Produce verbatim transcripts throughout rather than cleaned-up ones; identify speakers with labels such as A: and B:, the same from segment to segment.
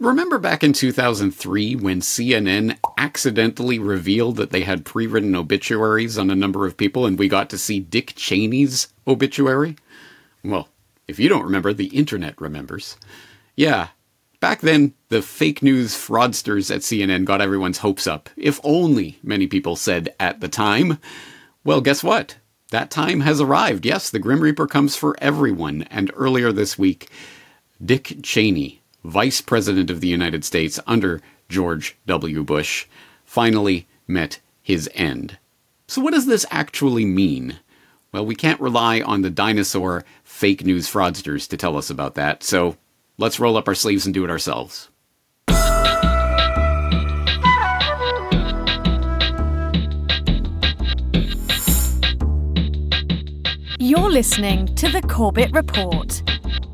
A: Remember back in two thousand three when C N N accidentally revealed that they had pre-written obituaries on a number of people and we got to see Dick Cheney's obituary? Well, if you don't remember, the internet remembers. Yeah, back then, the fake news fraudsters at C N N got everyone's hopes up. If only, many people said at the time. Well, guess what? That time has arrived. Yes, the Grim Reaper comes for everyone. And earlier this week, Dick Cheney, Vice President of the United States under George W. Bush, finally met his end. So what does this actually mean? Well, we can't rely on the dinosaur fake news fraudsters to tell us about that, so let's roll up our sleeves and do it ourselves.
B: You're listening to The Corbett Report.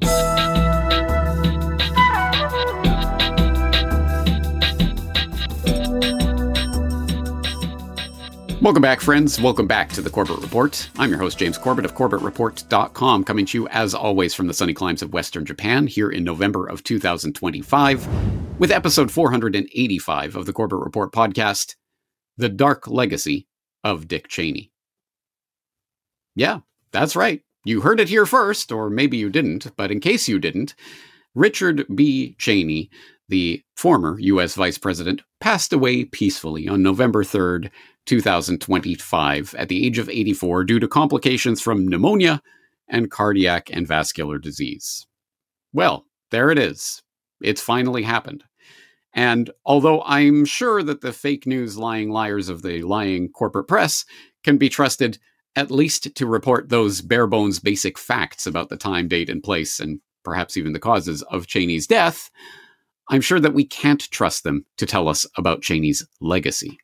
A: Welcome back, friends. Welcome back to The Corbett Report. I'm your host, James Corbett of Corbett Report dot com, coming to you, as always, from the sunny climes of Western Japan, here in November of two thousand twenty-five, with episode four hundred eighty-five of the Corbett Report podcast, The Dark Legacy of Dick Cheney. Yeah, that's right. You heard it here first, or maybe you didn't, but in case you didn't, Richard B. Cheney, the former U S Vice President, passed away peacefully on November third, two thousand twenty-five, at the age of eighty-four, due to complications from pneumonia and cardiac and vascular disease. Well, there it is. It's finally happened. And although I'm sure that the fake news lying liars of the lying corporate press can be trusted at least to report those bare bones basic facts about the time, date, and place, and perhaps even the causes of Cheney's death, I'm sure that we can't trust them to tell us about Cheney's legacy.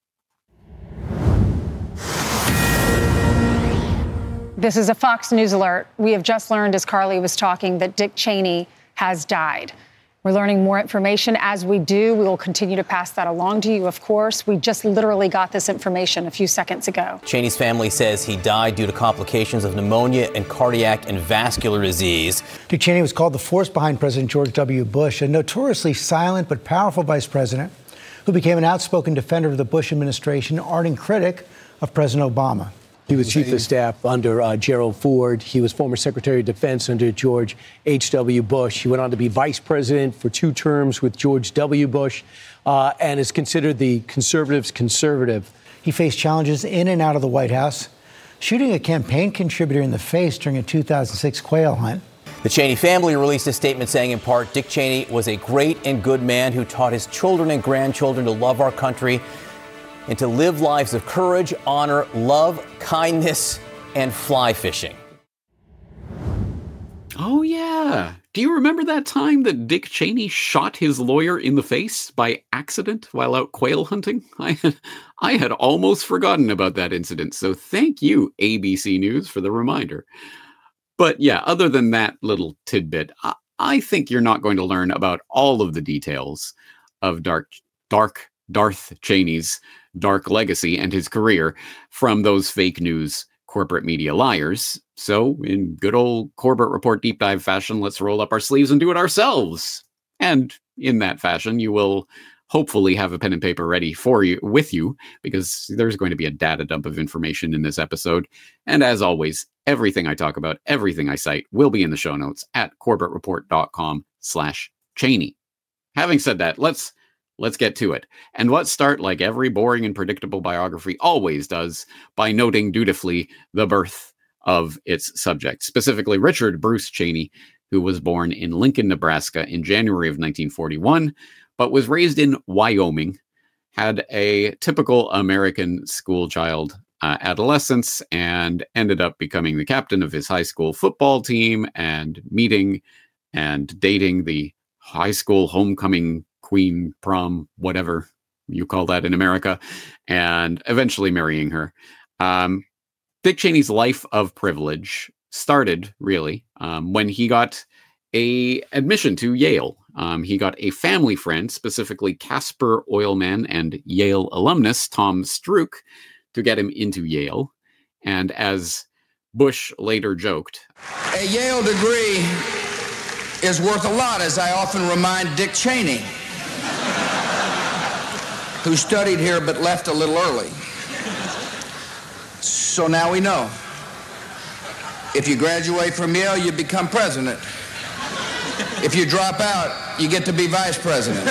C: This is a Fox News alert. We have just learned, as Carly was talking, that Dick Cheney has died. We're learning more information as we do. We will continue to pass that along to you, of course. We just literally got this information a few seconds ago.
D: Cheney's family says he died due to complications of pneumonia and cardiac and vascular disease.
E: Dick Cheney was called the force behind President George W. Bush, a notoriously silent but powerful vice president who became an outspoken defender of the Bush administration, ardent critic of President Obama.
F: He was chief of staff under uh, Gerald Ford. He was former Secretary of Defense under George H W. Bush. He went on to be vice president for two terms with George W. Bush uh, and is considered the conservatives' conservative.
E: He faced challenges in and out of the White House, shooting a campaign contributor in the face during a two thousand six quail hunt.
D: The Cheney family released a statement saying, in part, Dick Cheney was a great and good man who taught his children and grandchildren to love our country and to live lives of courage, honor, love, kindness, and fly fishing.
A: Oh, yeah. Do you remember that time that Dick Cheney shot his lawyer in the face by accident while out quail hunting? I had, I had almost forgotten about that incident, so thank you, A B C News, for the reminder. But yeah, other than that little tidbit, I, I think you're not going to learn about all of the details of Dark, Dark Darth Cheney's dark legacy and his career from those fake news corporate media liars. So, in good old Corbett Report deep dive fashion, let's roll up our sleeves and do it ourselves. And in that fashion, you will hopefully have a pen and paper ready for you, with you, because there's going to be a data dump of information in this episode. And as always, everything I talk about, everything I cite, will be in the show notes at Corbett Report dot com slash Cheney. Having said that, let's Let's get to it. And let's start, like every boring and predictable biography always does, by noting dutifully the birth of its subject, specifically Richard Bruce Cheney, who was born in Lincoln, Nebraska in January of nineteen forty-one, but was raised in Wyoming, had a typical American school child uh, adolescence, and ended up becoming the captain of his high school football team and meeting and dating the high school homecoming queen, prom, whatever you call that in America, and eventually marrying her. Um, Dick Cheney's life of privilege started, really, um, when he got a admission to Yale. Um, he got a family friend, specifically Casper Oilman and Yale alumnus Tom Strook, to get him into Yale. And as Bush later joked,
G: a Yale degree is worth a lot, as I often remind Dick Cheney. who studied here but left a little early. So now we know. If you graduate from Yale, you become president. If you drop out, you get to be vice president.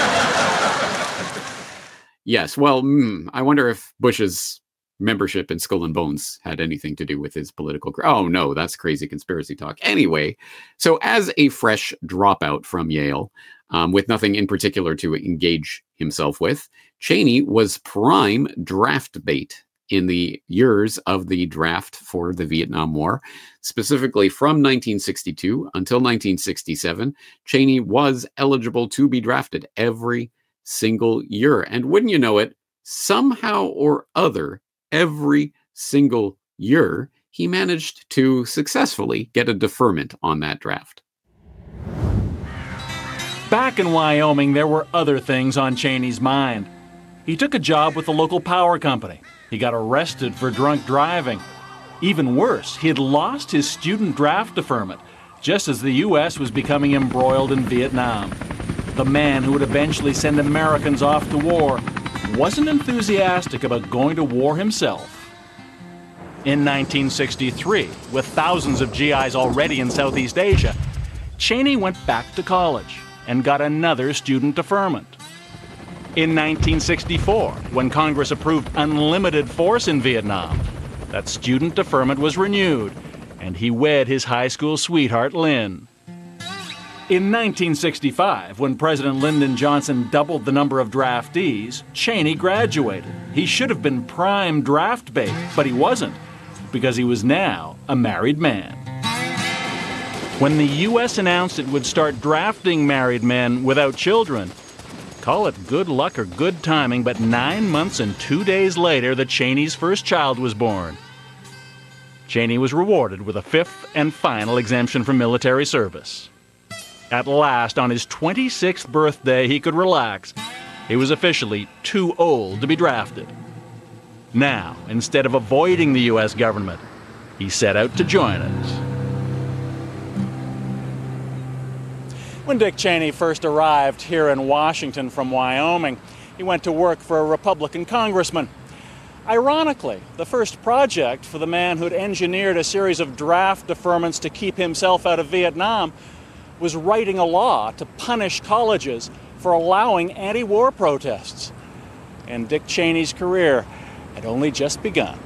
A: Yes, well, mm, I wonder if Bush's membership in Skull and Bones had anything to do with his political... Cr- oh, no, that's crazy conspiracy talk. Anyway, so as a fresh dropout from Yale, um, with nothing in particular to engage himself with, Cheney was prime draft bait in the years of the draft for the Vietnam War. Specifically from nineteen sixty-two until nineteen sixty-seven, Cheney was eligible to be drafted every single year. And wouldn't you know it, somehow or other, every single year, he managed to successfully get a deferment on that draft.
H: Back in Wyoming, there were other things on Cheney's mind. He took a job with the local power company. He got arrested for drunk driving. Even worse, he had lost his student draft deferment, just as the U S was becoming embroiled in Vietnam. The man who would eventually send Americans off to war wasn't enthusiastic about going to war himself. In nineteen sixty-three, with thousands of G Is already in Southeast Asia, Cheney went back to college and got another student deferment. In nineteen sixty-four, when Congress approved unlimited force in Vietnam, that student deferment was renewed, and he wed his high school sweetheart, Lynn. In nineteen sixty-five, when President Lyndon Johnson doubled the number of draftees, Cheney graduated. He should have been prime draft bait, but he wasn't, because he was now a married man. When the U S announced it would start drafting married men without children, call it good luck or good timing, but nine months and two days later, the Cheney's first child was born. Cheney was rewarded with a fifth and final exemption from military service. At last, on his twenty-sixth birthday, he could relax. He was officially too old to be drafted. Now, instead of avoiding the U S government, he set out to join it. When Dick Cheney first arrived here in Washington from Wyoming, he went to work for a Republican congressman. Ironically, the first project for the man who'd engineered a series of draft deferments to keep himself out of Vietnam was writing a law to punish colleges for allowing anti-war protests. And Dick Cheney's career had only just begun.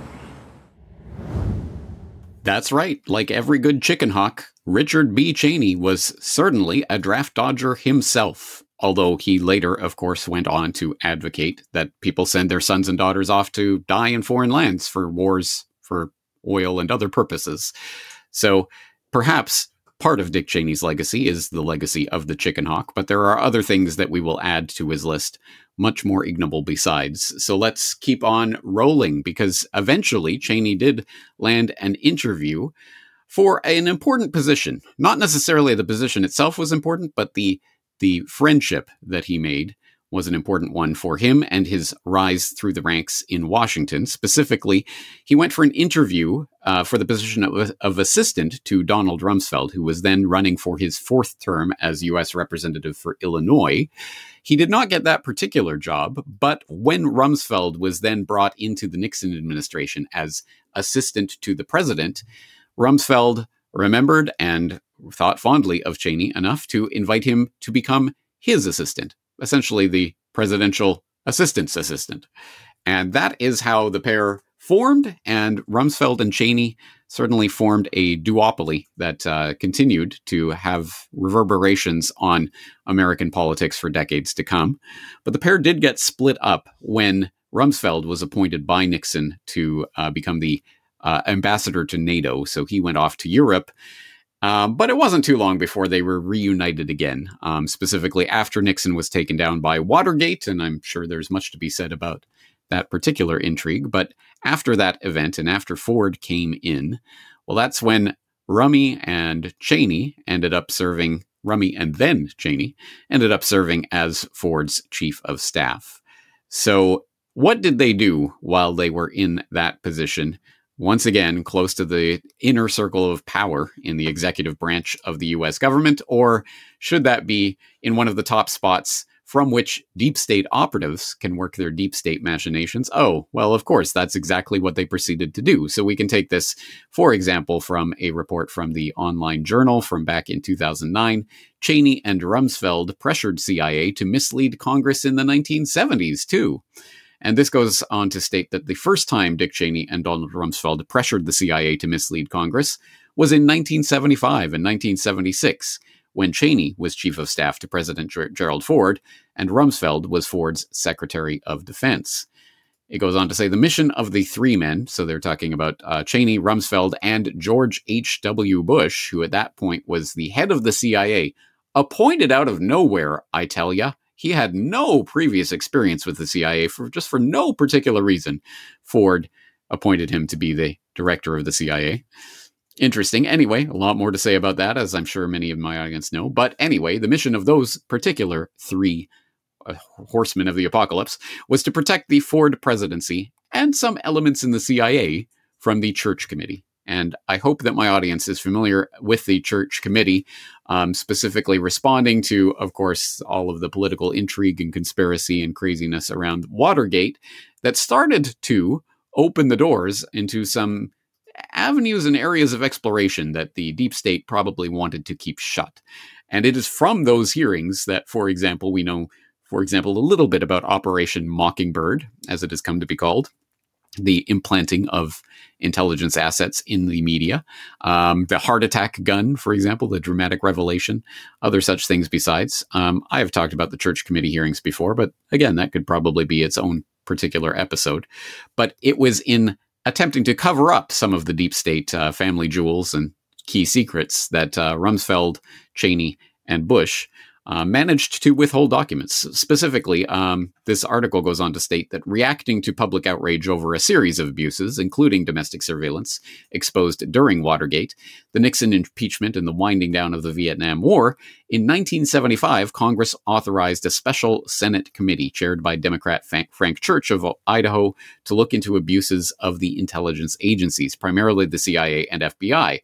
A: That's right. Like every good chicken hawk, Richard B. Cheney was certainly a draft dodger himself, although he later, of course, went on to advocate that people send their sons and daughters off to die in foreign lands for wars, for oil and other purposes. So perhaps part of Dick Cheney's legacy is the legacy of the chicken hawk, but there are other things that we will add to his list, much more ignoble besides. So let's keep on rolling, because eventually Cheney did land an interview for an important position. Not necessarily the position itself was important, but the the friendship that he made was an important one for him and his rise through the ranks in Washington. Specifically, he went for an interview uh, for the position of, of assistant to Donald Rumsfeld, who was then running for his fourth term as U S representative for Illinois. He did not get that particular job, but when Rumsfeld was then brought into the Nixon administration as assistant to the president, Rumsfeld remembered and thought fondly of Cheney enough to invite him to become his assistant, essentially the presidential assistant's assistant. And that is how the pair formed, and Rumsfeld and Cheney certainly formed a duopoly that uh, continued to have reverberations on American politics for decades to come. But the pair did get split up when Rumsfeld was appointed by Nixon to uh, become the uh, ambassador to NATO, so he went off to Europe. Um, but it wasn't too long before they were reunited again, um, specifically after Nixon was taken down by Watergate, and I'm sure there's much to be said about that particular intrigue. But after that event, and after Ford came in, well, that's when Rummy and Cheney ended up serving, Rummy and then Cheney ended up serving as Ford's chief of staff. So what did they do while they were in that position? Once again, close to the inner circle of power in the executive branch of the U S government, or should that be in one of the top spots from which deep state operatives can work their deep state machinations. Oh, well, of course, that's exactly what they proceeded to do. So we can take this, for example, from a report from the Online Journal from back in two thousand nine. Cheney and Rumsfeld pressured C I A to mislead Congress in the nineteen seventies, too. And this goes on to state that the first time Dick Cheney and Donald Rumsfeld pressured the C I A to mislead Congress was in nineteen seventy-five and nineteen seventy-six, when Cheney was Chief of Staff to President Ger- Gerald Ford, and Rumsfeld was Ford's Secretary of Defense. It goes on to say the mission of the three men, so they're talking about uh, Cheney, Rumsfeld, and George H W. Bush, who at that point was the head of the C I A, appointed out of nowhere, I tell ya. He had no previous experience with the C I A, for just for no particular reason. Ford appointed him to be the director of the C I A. Interesting. Anyway, a lot more to say about that, as I'm sure many of my audience know. But anyway, the mission of those particular three uh, horsemen of the apocalypse was to protect the Ford presidency and some elements in the C I A from the Church Committee. And I hope that my audience is familiar with the Church Committee, um, specifically responding to, of course, all of the political intrigue and conspiracy and craziness around Watergate that started to open the doors into some avenues and areas of exploration that the deep state probably wanted to keep shut. And it is from those hearings that, for example, we know, for example, a little bit about Operation Mockingbird, as it has come to be called, the implanting of intelligence assets in the media, um, the heart attack gun, for example, the dramatic revelation, other such things besides. Um, I have talked about the Church Committee hearings before, but again, that could probably be its own particular episode. But it was in attempting to cover up some of the deep state uh, family jewels and key secrets that uh, Rumsfeld, Cheney, and Bush uh, managed to withhold documents. Specifically, um, this article goes on to state that reacting to public outrage over a series of abuses, including domestic surveillance, exposed during Watergate, the Nixon impeachment, and the winding down of the Vietnam War, in nineteen seventy-five, Congress authorized a special Senate committee chaired by Democrat Frank Church of Idaho to look into abuses of the intelligence agencies, primarily the C I A and F B I.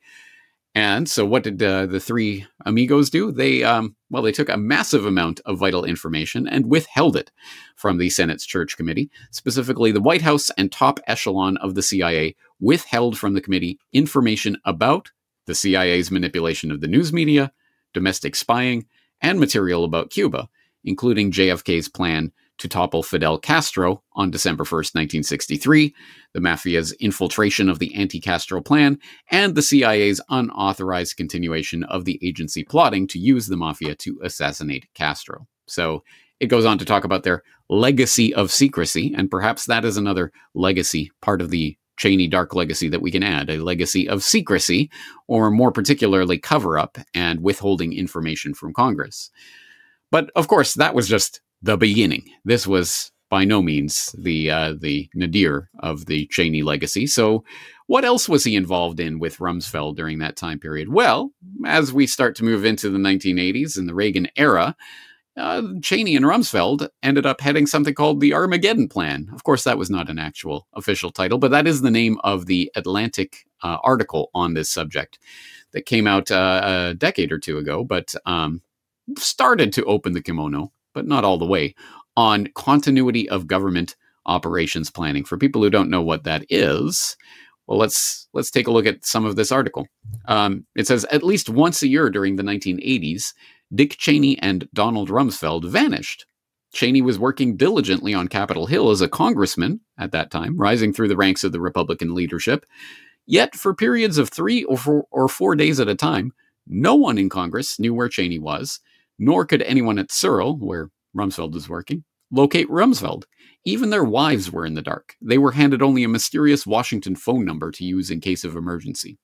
A: And so what did uh, the three amigos do? They, um, well, they took a massive amount of vital information and withheld it from the Senate's Church Committee. Specifically, the White House and top echelon of the C I A withheld from the committee information about the C I A's manipulation of the news media, domestic spying, and material about Cuba, including J F K's plan to topple Fidel Castro on December first, nineteen sixty-three, the mafia's infiltration of the anti-Castro plan, and the C I A's unauthorized continuation of the agency plotting to use the mafia to assassinate Castro. So it goes on to talk about their legacy of secrecy, and perhaps that is another legacy, part of the Cheney dark legacy that we can add, a legacy of secrecy, or more particularly cover-up and withholding information from Congress. But of course, that was just the beginning. This was by no means the uh, the nadir of the Cheney legacy. So what else was he involved in with Rumsfeld during that time period? Well, as we start to move into the nineteen eighties and the Reagan era, uh, Cheney and Rumsfeld ended up heading something called the Armageddon Plan. Of course, that was not an actual official title, but that is the name of the Atlantic uh, article on this subject that came out uh, a decade or two ago, but um, started to open the kimono, but not all the way, on continuity of government operations planning. For people who don't know what that is, well, let's let's take a look at some of this article. Um, it says, at least once a year during the nineteen eighties, Dick Cheney and Donald Rumsfeld vanished. Cheney was working diligently on Capitol Hill as a congressman at that time, rising through the ranks of the Republican leadership. Yet, for periods of three or four, or four days at a time, no one in Congress knew where Cheney was, nor could anyone at Searle, where Rumsfeld was working, locate Rumsfeld. Even their wives were in the dark. They were handed only a mysterious Washington phone number to use in case of emergency.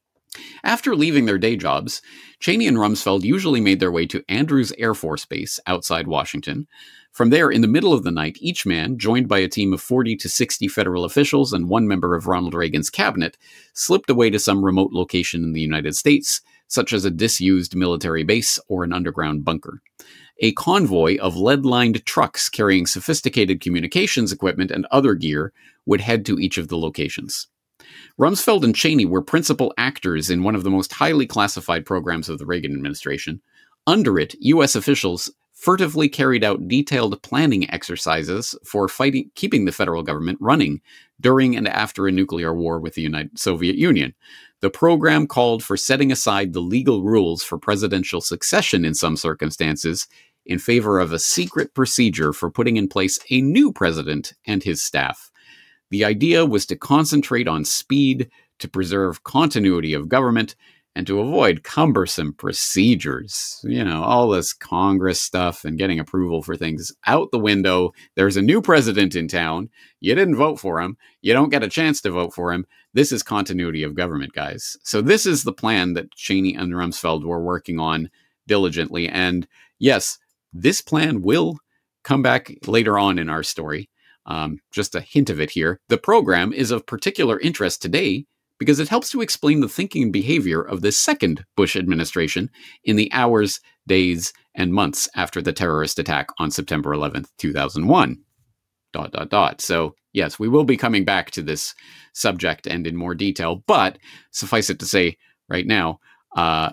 A: After leaving their day jobs, Cheney and Rumsfeld usually made their way to Andrews Air Force Base outside Washington. From there, in the middle of the night, each man, joined by a team of forty to sixty federal officials and one member of Ronald Reagan's cabinet, slipped away to some remote location in the United States, such as a disused military base or an underground bunker. A convoy of lead-lined trucks carrying sophisticated communications equipment and other gear would head to each of the locations. Rumsfeld and Cheney were principal actors in one of the most highly classified programs of the Reagan administration. Under it, U S officials furtively carried out detailed planning exercises for fighting, keeping the federal government running during and after a nuclear war with the United Soviet Union. The program called for setting aside the legal rules for presidential succession in some circumstances in favor of a secret procedure for putting in place a new president and his staff. The idea was to concentrate on speed, to preserve continuity of government, and to avoid cumbersome procedures. You know, all this Congress stuff and getting approval for things out the window. There's a new president in town. You didn't vote for him. You don't get a chance to vote for him. This is continuity of government, guys. So this is the plan that Cheney and Rumsfeld were working on diligently. And yes, this plan will come back later on in our story. Um, just a hint of it here. The program is of particular interest today because it helps to explain the thinking and behavior of the second Bush administration in the hours, days, and months after the terrorist attack on September eleventh, two thousand one. Dot, dot, dot. So, yes, we will be coming back to this subject and in more detail, but suffice it to say right now, uh,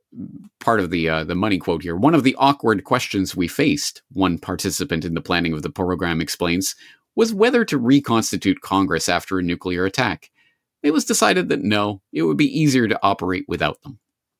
A: part of the uh, the money quote here, one of the awkward questions we faced, one participant in the planning of the program explains, was whether to reconstitute Congress after a nuclear attack. It was decided that no, it would be easier to operate without them.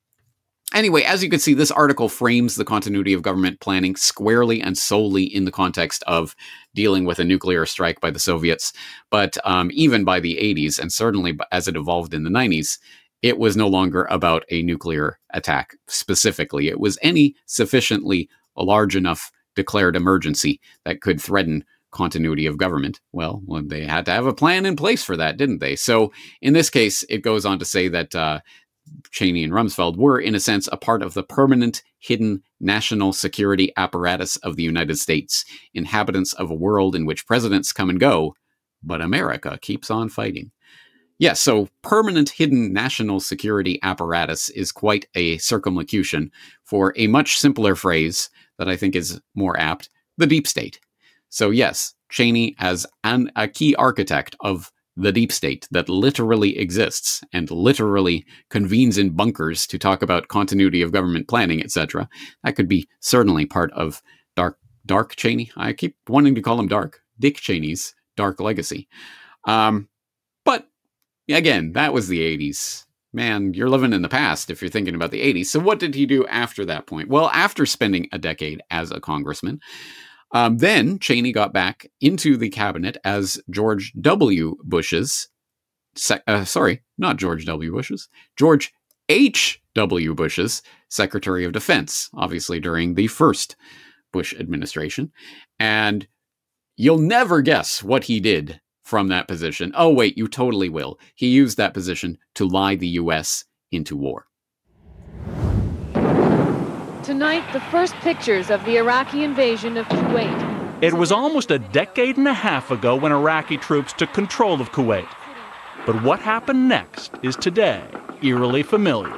A: Anyway, as you can see, this article frames the continuity of government planning squarely and solely in the context of dealing with a nuclear strike by the Soviets. But um, even by the eighties, and certainly as it evolved in the nineties, it was no longer about a nuclear attack specifically. It was any sufficiently large enough declared emergency that could threaten continuity of government. Well, well, they had to have a plan in place for that, didn't they? So in this case, it goes on to say that uh, Cheney and Rumsfeld were, in a sense, a part of the permanent, hidden national security apparatus of the United States, inhabitants of a world in which presidents come and go, but America keeps on fighting. Yes, so permanent hidden national security apparatus is quite a circumlocution for a much simpler phrase that I think is more apt, the deep state. So yes, Cheney as an, a key architect of the deep state that literally exists and literally convenes in bunkers to talk about continuity of government planning, et cetera. That could be certainly part of Dark Dark Cheney. I keep wanting to call him Dark. Dick Cheney's dark legacy. Um, but again, that was the eighties. Man, you're living in the past if you're thinking about the eighties. So what did he do after that point? Well, after spending a decade as a congressman, Um, then Cheney got back into the cabinet as George W. Bush's, sec- uh, sorry, not George W. Bush's, George H W. Bush's Secretary of Defense, obviously during the first Bush administration. And you'll never guess what he did from that position. Oh, wait, you totally will. He used that position to lie the U S into war.
I: Tonight, the first pictures of the Iraqi invasion of Kuwait.
H: It was almost a decade and a half ago when Iraqi troops took control of Kuwait. But what happened next is today eerily familiar.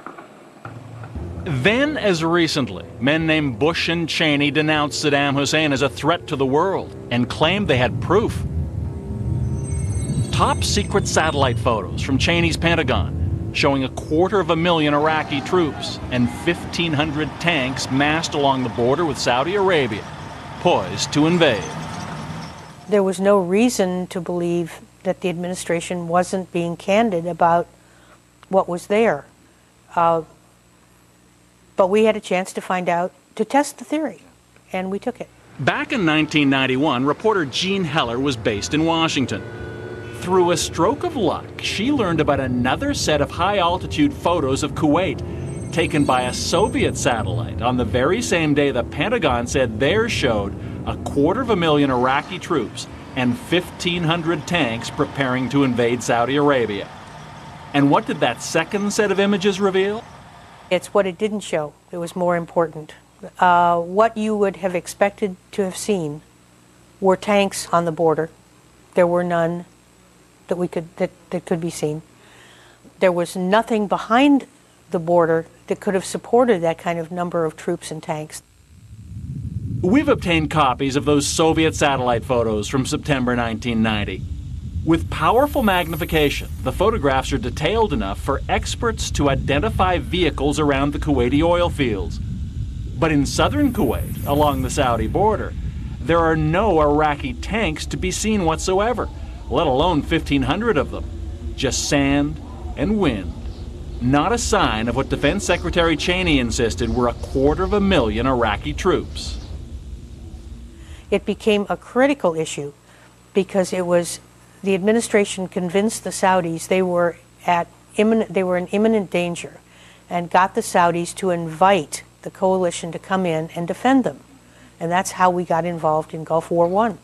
H: Then, as recently, men named Bush and Cheney denounced Saddam Hussein as a threat to the world and claimed they had proof. Top secret satellite photos from Cheney's Pentagon showing a quarter of a million Iraqi troops and fifteen hundred tanks massed along the border with Saudi Arabia, poised to invade.
J: There was no reason to believe that the administration wasn't being candid about what was there. Uh, but we had a chance to find out, to test the theory, and we took it.
H: Back in nineteen ninety-one, reporter Jean Heller was based in Washington. Through a stroke of luck, she learned about another set of high-altitude photos of Kuwait, taken by a Soviet satellite on the very same day the Pentagon said theirs showed a quarter of a million Iraqi troops and fifteen hundred tanks preparing to invade Saudi Arabia. And what did that second set of images reveal?
J: It's what it didn't show. It was more important. Uh, what you would have expected to have seen were tanks on the border. There were none that we could that, that could be seen. There was nothing behind the border that could have supported that kind of number of troops and tanks.
H: We've obtained copies of those Soviet satellite photos from September nineteen ninety. With powerful magnification, the photographs are detailed enough for experts to identify vehicles around the Kuwaiti oil fields. But in southern Kuwait, along the Saudi border, there are no Iraqi tanks to be seen whatsoever, let alone fifteen hundred of them. Just sand and wind. Not a sign of what Defense Secretary Cheney insisted were a quarter of a million Iraqi troops.
J: It became a critical issue because it was the administration convinced the Saudis they were at imminent, they were in imminent danger, and got the Saudis to invite the coalition to come in and defend them. And that's how we got involved in Gulf War One.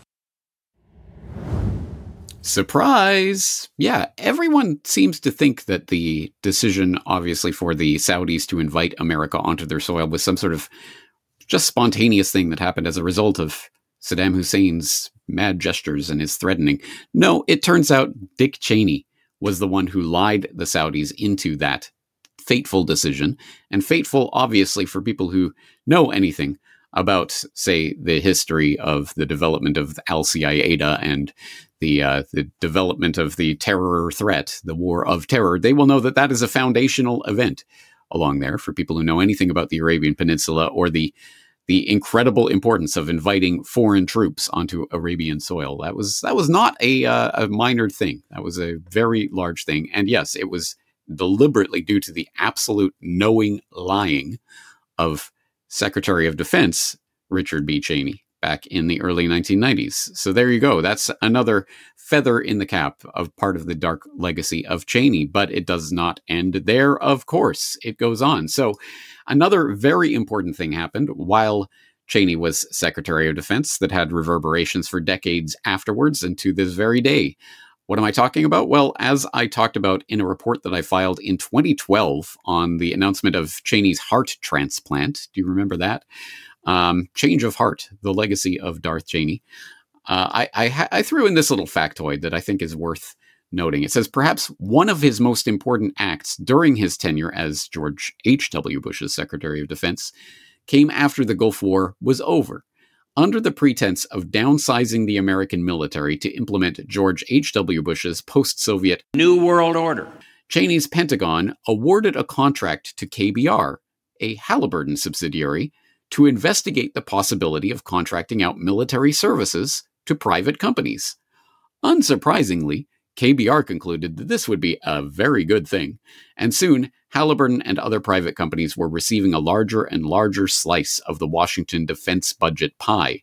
A: Surprise! Yeah, everyone seems to think that the decision, obviously, for the Saudis to invite America onto their soil was some sort of just spontaneous thing that happened as a result of Saddam Hussein's mad gestures and his threatening. No, it turns out Dick Cheney was the one who lied the Saudis into that fateful decision. And fateful, obviously, for people who know anything about, say, the history of the development of Al-Qaeda and the uh, the development of the terror threat, the war of terror. They will know that that is a foundational event along there for people who know anything about the Arabian Peninsula or the the incredible importance of inviting foreign troops onto Arabian soil. That was that was not a uh, a minor thing. That was a very large thing. And yes, it was deliberately due to the absolute knowing lying of Secretary of Defense Richard B. Cheney back in the early nineteen nineties. So there you go. That's another feather in the cap of part of the dark legacy of Cheney. But it does not end there, of course. It goes on. So another very important thing happened while Cheney was Secretary of Defense that had reverberations for decades afterwards and to this very day. What am I talking about? Well, as I talked about in a report that I filed in twenty twelve on the announcement of Cheney's heart transplant. Do you remember that? Um, Change of Heart, the legacy of Darth Cheney. Uh, I, I, ha- I threw in this little factoid that I think is worth noting. It says, perhaps one of his most important acts during his tenure as George H W. Bush's Secretary of Defense came after the Gulf War was over. Under the pretense of downsizing the American military to implement George H W. Bush's post-Soviet New World Order, Cheney's Pentagon awarded a contract to K B R, a Halliburton subsidiary, to investigate the possibility of contracting out military services to private companies. Unsurprisingly, K B R concluded that this would be a very good thing, and soon Halliburton and other private companies were receiving a larger and larger slice of the Washington defense budget pie.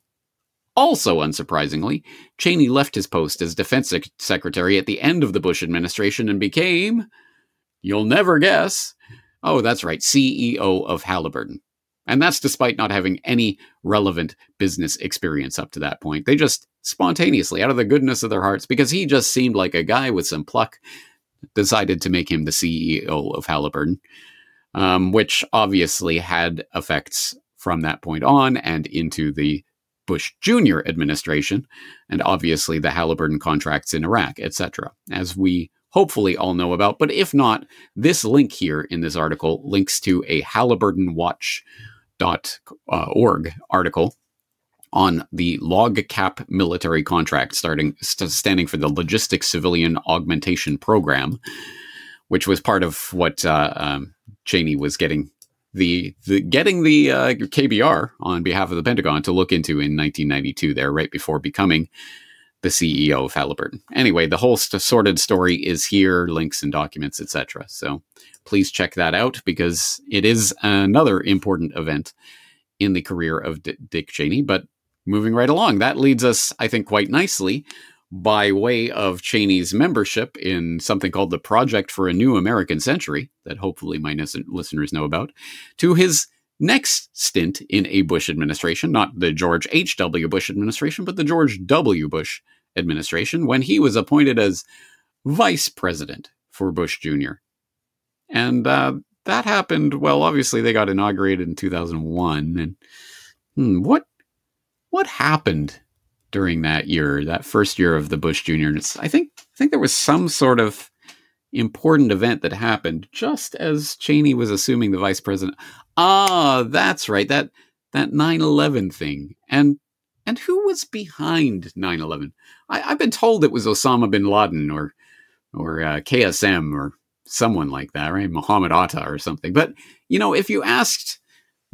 A: Also unsurprisingly, Cheney left his post as defense sec- secretary at the end of the Bush administration and became, you'll never guess, oh, that's right, C E O of Halliburton. And that's despite not having any relevant business experience up to that point. They just spontaneously, out of the goodness of their hearts, because he just seemed like a guy with some pluck, decided to make him the C E O of Halliburton, um, which obviously had effects from that point on and into the Bush Junior administration, and obviously the Halliburton contracts in Iraq, et cetera, as we hopefully all know about. But if not, this link here in this article links to a Halliburton Watch dot org article on the LOGCAP military contract, starting st- standing for the Logistics Civilian Augmentation Program, which was part of what uh, um, Cheney was getting the, the getting the uh, K B R on behalf of the Pentagon to look into in nineteen ninety-two. There, right before becoming the C E O of Halliburton. Anyway, the whole st- sordid story is here, links and documents, et cetera. So please check that out because it is another important event in the career of D- Dick Cheney. But moving right along, that leads us, I think, quite nicely by way of Cheney's membership in something called the Project for a New American Century, that hopefully my nis- listeners know about, to his next stint in a Bush administration, not the George H W. Bush administration, but the George W. Bush administration, when he was appointed as vice president for Bush Junior And uh, that happened, well, obviously they got inaugurated in two thousand one. And hmm, what what happened during that year, that first year of the Bush Junior? I think I think there was some sort of important event that happened just as Cheney was assuming the vice president. Ah, that's right, that that nine eleven thing. And and who was behind nine eleven? I, I've been told it was Osama bin Laden or or uh, K S M or someone like that, right? Muhammad Atta or something. But, you know, if you asked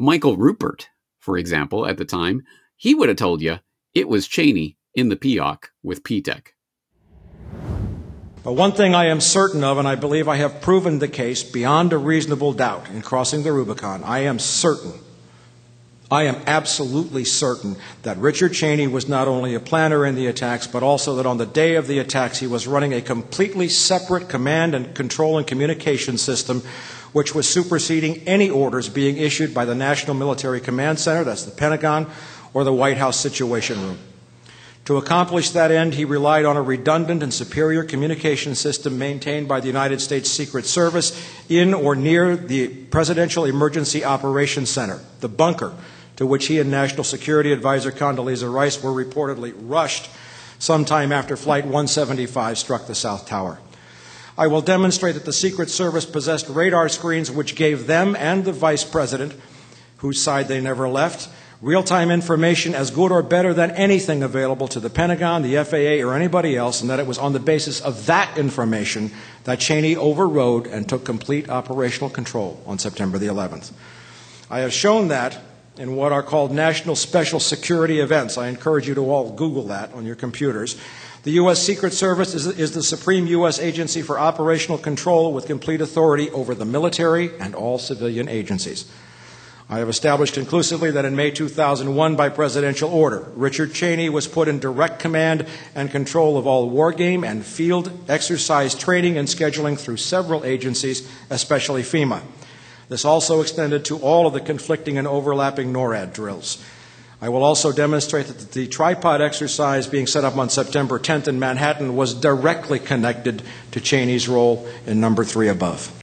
A: Michael Rupert, for example, at the time, he would have told you it was Cheney in the P O C with P TEC.
K: But one thing I am certain of, and I believe I have proven the case beyond a reasonable doubt in crossing the Rubicon, I am certain, I am absolutely certain that Richard Cheney was not only a planner in the attacks, but also that on the day of the attacks he was running a completely separate command and control and communication system which was superseding any orders being issued by the National Military Command Center, that's the Pentagon, or the White House Situation Room. To accomplish that end, he relied on a redundant and superior communication system maintained by the United States Secret Service in or near the Presidential Emergency Operations Center, the bunker, to which he and National Security Advisor Condoleezza Rice were reportedly rushed sometime after Flight one seventy-five struck the South Tower. I will demonstrate that the Secret Service possessed radar screens which gave them and the Vice President, whose side they never left, real-time information as good or better than anything available to the Pentagon, the F A A, or anybody else, and that it was on the basis of that information that Cheney overrode and took complete operational control on September the eleventh. I have shown that in what are called National Special Security Events. I encourage you to all Google that on your computers. The U S Secret Service is, is the supreme U S agency for operational control with complete authority over the military and all civilian agencies. I have established conclusively that in May two thousand one, by presidential order, Richard Cheney was put in direct command and control of all war game and field exercise training and scheduling through several agencies, especially FEMA. This also extended to all of the conflicting and overlapping NORAD drills. I will also demonstrate that the tripod exercise being set up on September tenth in Manhattan was directly connected to Cheney's role in number three above.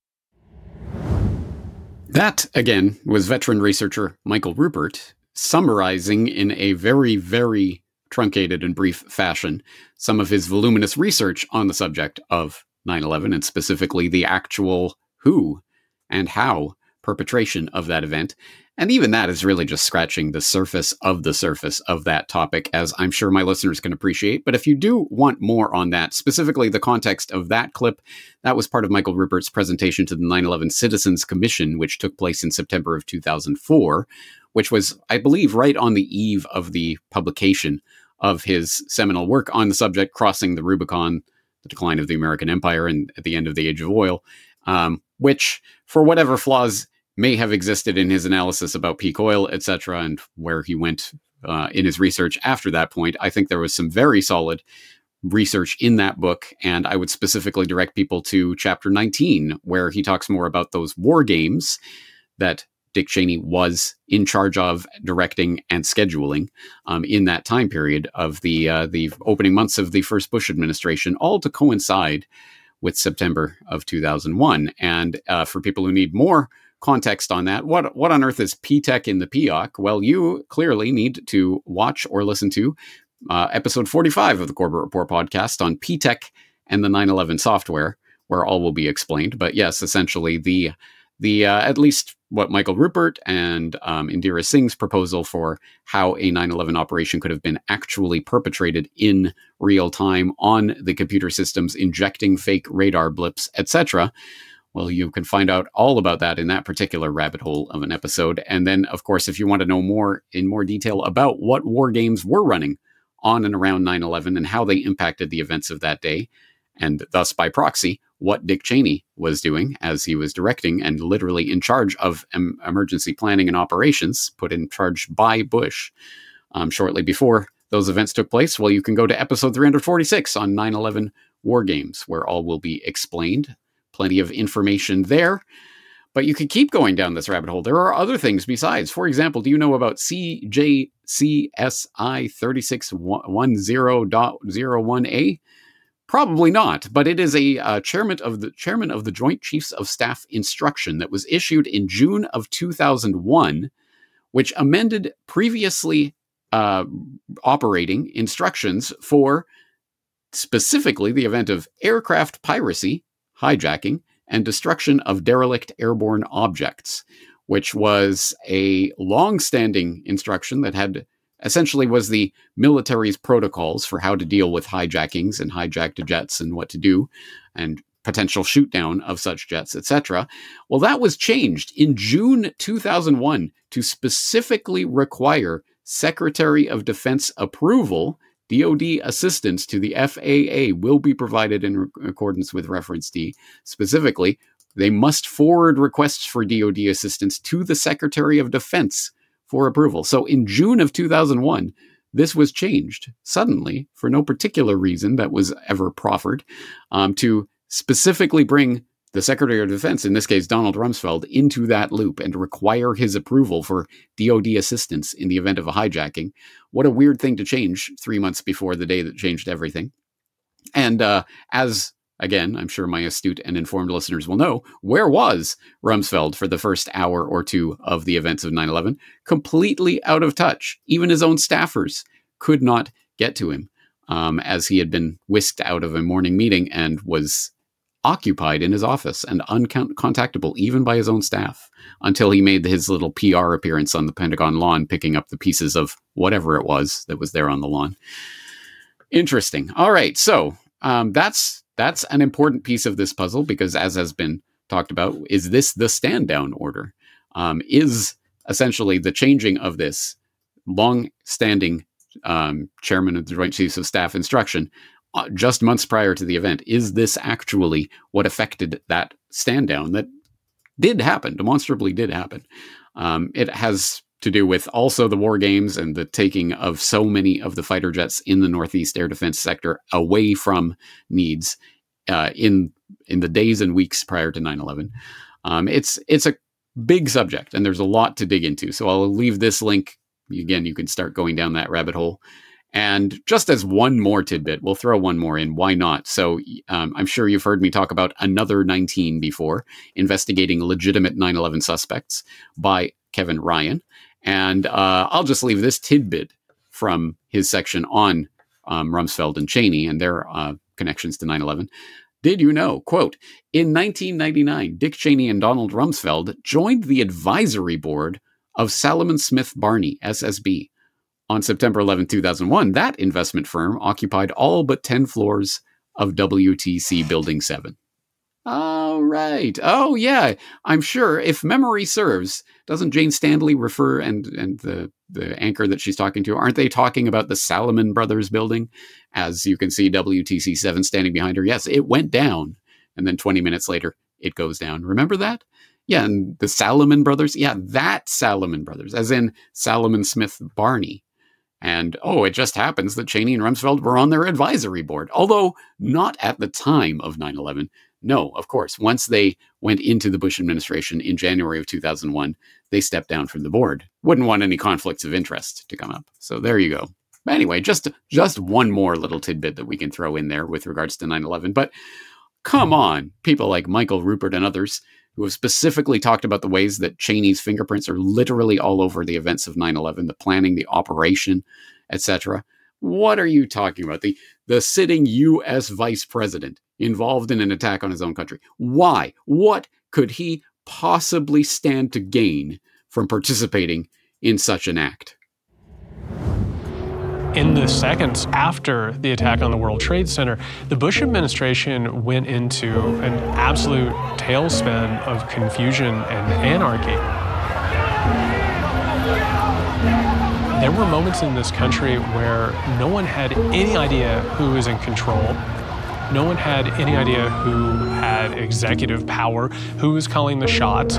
A: That, again, was veteran researcher Michael Rupert summarizing in a very, very truncated and brief fashion some of his voluminous research on the subject of nine eleven, and specifically the actual who and how perpetration of that event. And even that is really just scratching the surface of the surface of that topic, as I'm sure my listeners can appreciate. But if you do want more on that, specifically the context of that clip, that was part of Michael Rupert's presentation to the nine eleven Citizens Commission, which took place in September of two thousand four, which was, I believe, right on the eve of the publication of his seminal work on the subject, Crossing the Rubicon, the Decline of the American Empire, and at the End of the Age of Oil, um, which, for whatever flaws may have existed in his analysis about peak oil, et cetera, and where he went uh, in his research after that point, I think there was some very solid research in that book, and I would specifically direct people to chapter nineteen, where he talks more about those war games that Dick Cheney was in charge of directing and scheduling um, in that time period of the uh, the opening months of the first Bush administration, all to coincide with September of two thousand one. And uh, for people who need more context on that, what what on earth is P TEC in the P O C? Well, you clearly need to watch or listen to uh, episode forty-five of the Corbett Report podcast on P TEC and the nine eleven software, where all will be explained. But yes, essentially the the uh, at least what Michael Rupert and um, Indira Singh's proposal for how a nine eleven operation could have been actually perpetrated in real time on the computer systems, injecting fake radar blips, et cetera. Well, you can find out all about that in that particular rabbit hole of an episode. And then, of course, if you want to know more in more detail about what war games were running on and around nine eleven and how they impacted the events of that day, and thus by proxy, what Dick Cheney was doing as he was directing and literally in charge of em- emergency planning and operations, put in charge by Bush um, shortly before those events took place, well, you can go to episode three forty-six on nine eleven war games, where all will be explained. Plenty of information there, but you could keep going down this rabbit hole. There are other things besides. For example, do you know about C J C S I thirty-six ten dot zero one A? Probably not, but it is a uh, chairman of the chairman of the Joint Chiefs of Staff instruction that was issued in June of two thousand one, which amended previously uh, operating instructions for specifically the event of aircraft piracy, hijacking, and destruction of derelict airborne objects, which was a long-standing instruction that had essentially was the military's protocols for how to deal with hijackings and hijacked jets and what to do, and potential shoot down of such jets, et cetera. Well, that was changed in June two thousand one to specifically require Secretary of Defense approval. D O D assistance to the F A A will be provided in re- accordance with Reference D. Specifically, they must forward requests for D O D assistance to the Secretary of Defense for approval. So in June of two thousand one, this was changed suddenly for no particular reason that was ever proffered um, to specifically bring the Secretary of Defense, in this case Donald Rumsfeld, into that loop and require his approval for D O D assistance in the event of a hijacking. What a weird thing to change three months before the day that changed everything. And uh, as, again, I'm sure my astute and informed listeners will know, where was Rumsfeld for the first hour or two of the events of nine eleven? Completely out of touch. Even his own staffers could not get to him, um, as he had been whisked out of a morning meeting and was occupied in his office and uncontactable even by his own staff until he made his little P R appearance on the Pentagon lawn, picking up the pieces of whatever it was that was there on the lawn. Interesting. All right. So um, that's that's an important piece of this puzzle because, as has been talked about, is this the stand down order? Um, is essentially the changing of this long-standing um, chairman of the Joint Chiefs of Staff instruction Uh, just months prior to the event, is this actually what affected that stand down that did happen, demonstrably did happen? Um, it has to do with also the war games and the taking of so many of the fighter jets in the Northeast air defense sector away from needs uh, in in the days and weeks prior to nine eleven. Um, it's it's a big subject, and there's a lot to dig into. So I'll leave this link. Again, you can start going down that rabbit hole. And just as one more tidbit, we'll throw one more in. Why not? So um, I'm sure you've heard me talk about Another nineteen before, investigating legitimate nine eleven suspects by Kevin Ryan. And uh, I'll just leave this tidbit from his section on um, Rumsfeld and Cheney and their uh, connections to nine eleven. Did you know, quote, in nineteen ninety-nine, Dick Cheney and Donald Rumsfeld joined the advisory board of Salomon Smith Barney, S S B. On September eleventh, two thousand one, that investment firm occupied all but ten floors of W T C Building seven. Oh, right. Oh, yeah. I'm sure, if memory serves, doesn't Jane Stanley refer, and, and the, the anchor that she's talking to, aren't they talking about the Salomon Brothers building? As you can see, W T C seven standing behind her. Yes, it went down. And then twenty minutes later, it goes down. Remember that? Yeah, and the Salomon Brothers? Yeah, that Salomon Brothers, as in Salomon Smith Barney. And, oh, it just happens that Cheney and Rumsfeld were on their advisory board, although not at the time of nine eleven. No, of course. Once they went into the Bush administration in January of two thousand one, they stepped down from the board. Wouldn't want any conflicts of interest to come up. So there you go. But anyway, just, just one more little tidbit that we can throw in there with regards to nine eleven. But come on, people like Michael Rupert and others who have specifically talked about the ways that Cheney's fingerprints are literally all over the events of nine eleven, the planning, the operation, et cetera. What are you talking about? The, the sitting U S vice president involved in an attack on his own country. Why? What could he possibly stand to gain from participating in such an act?
L: In the seconds after the attack on the World Trade Center, the Bush administration went into an absolute tailspin of confusion and anarchy. There were moments in this country where no one had any idea who was in control. No one had any idea who had executive power, who was calling the shots.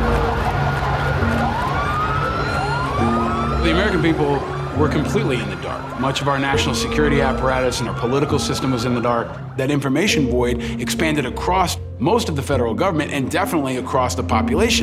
M: The American people were completely in the dark. Much of our national security apparatus and our political system was in the dark. That information void expanded across most of the federal government and definitely across the population.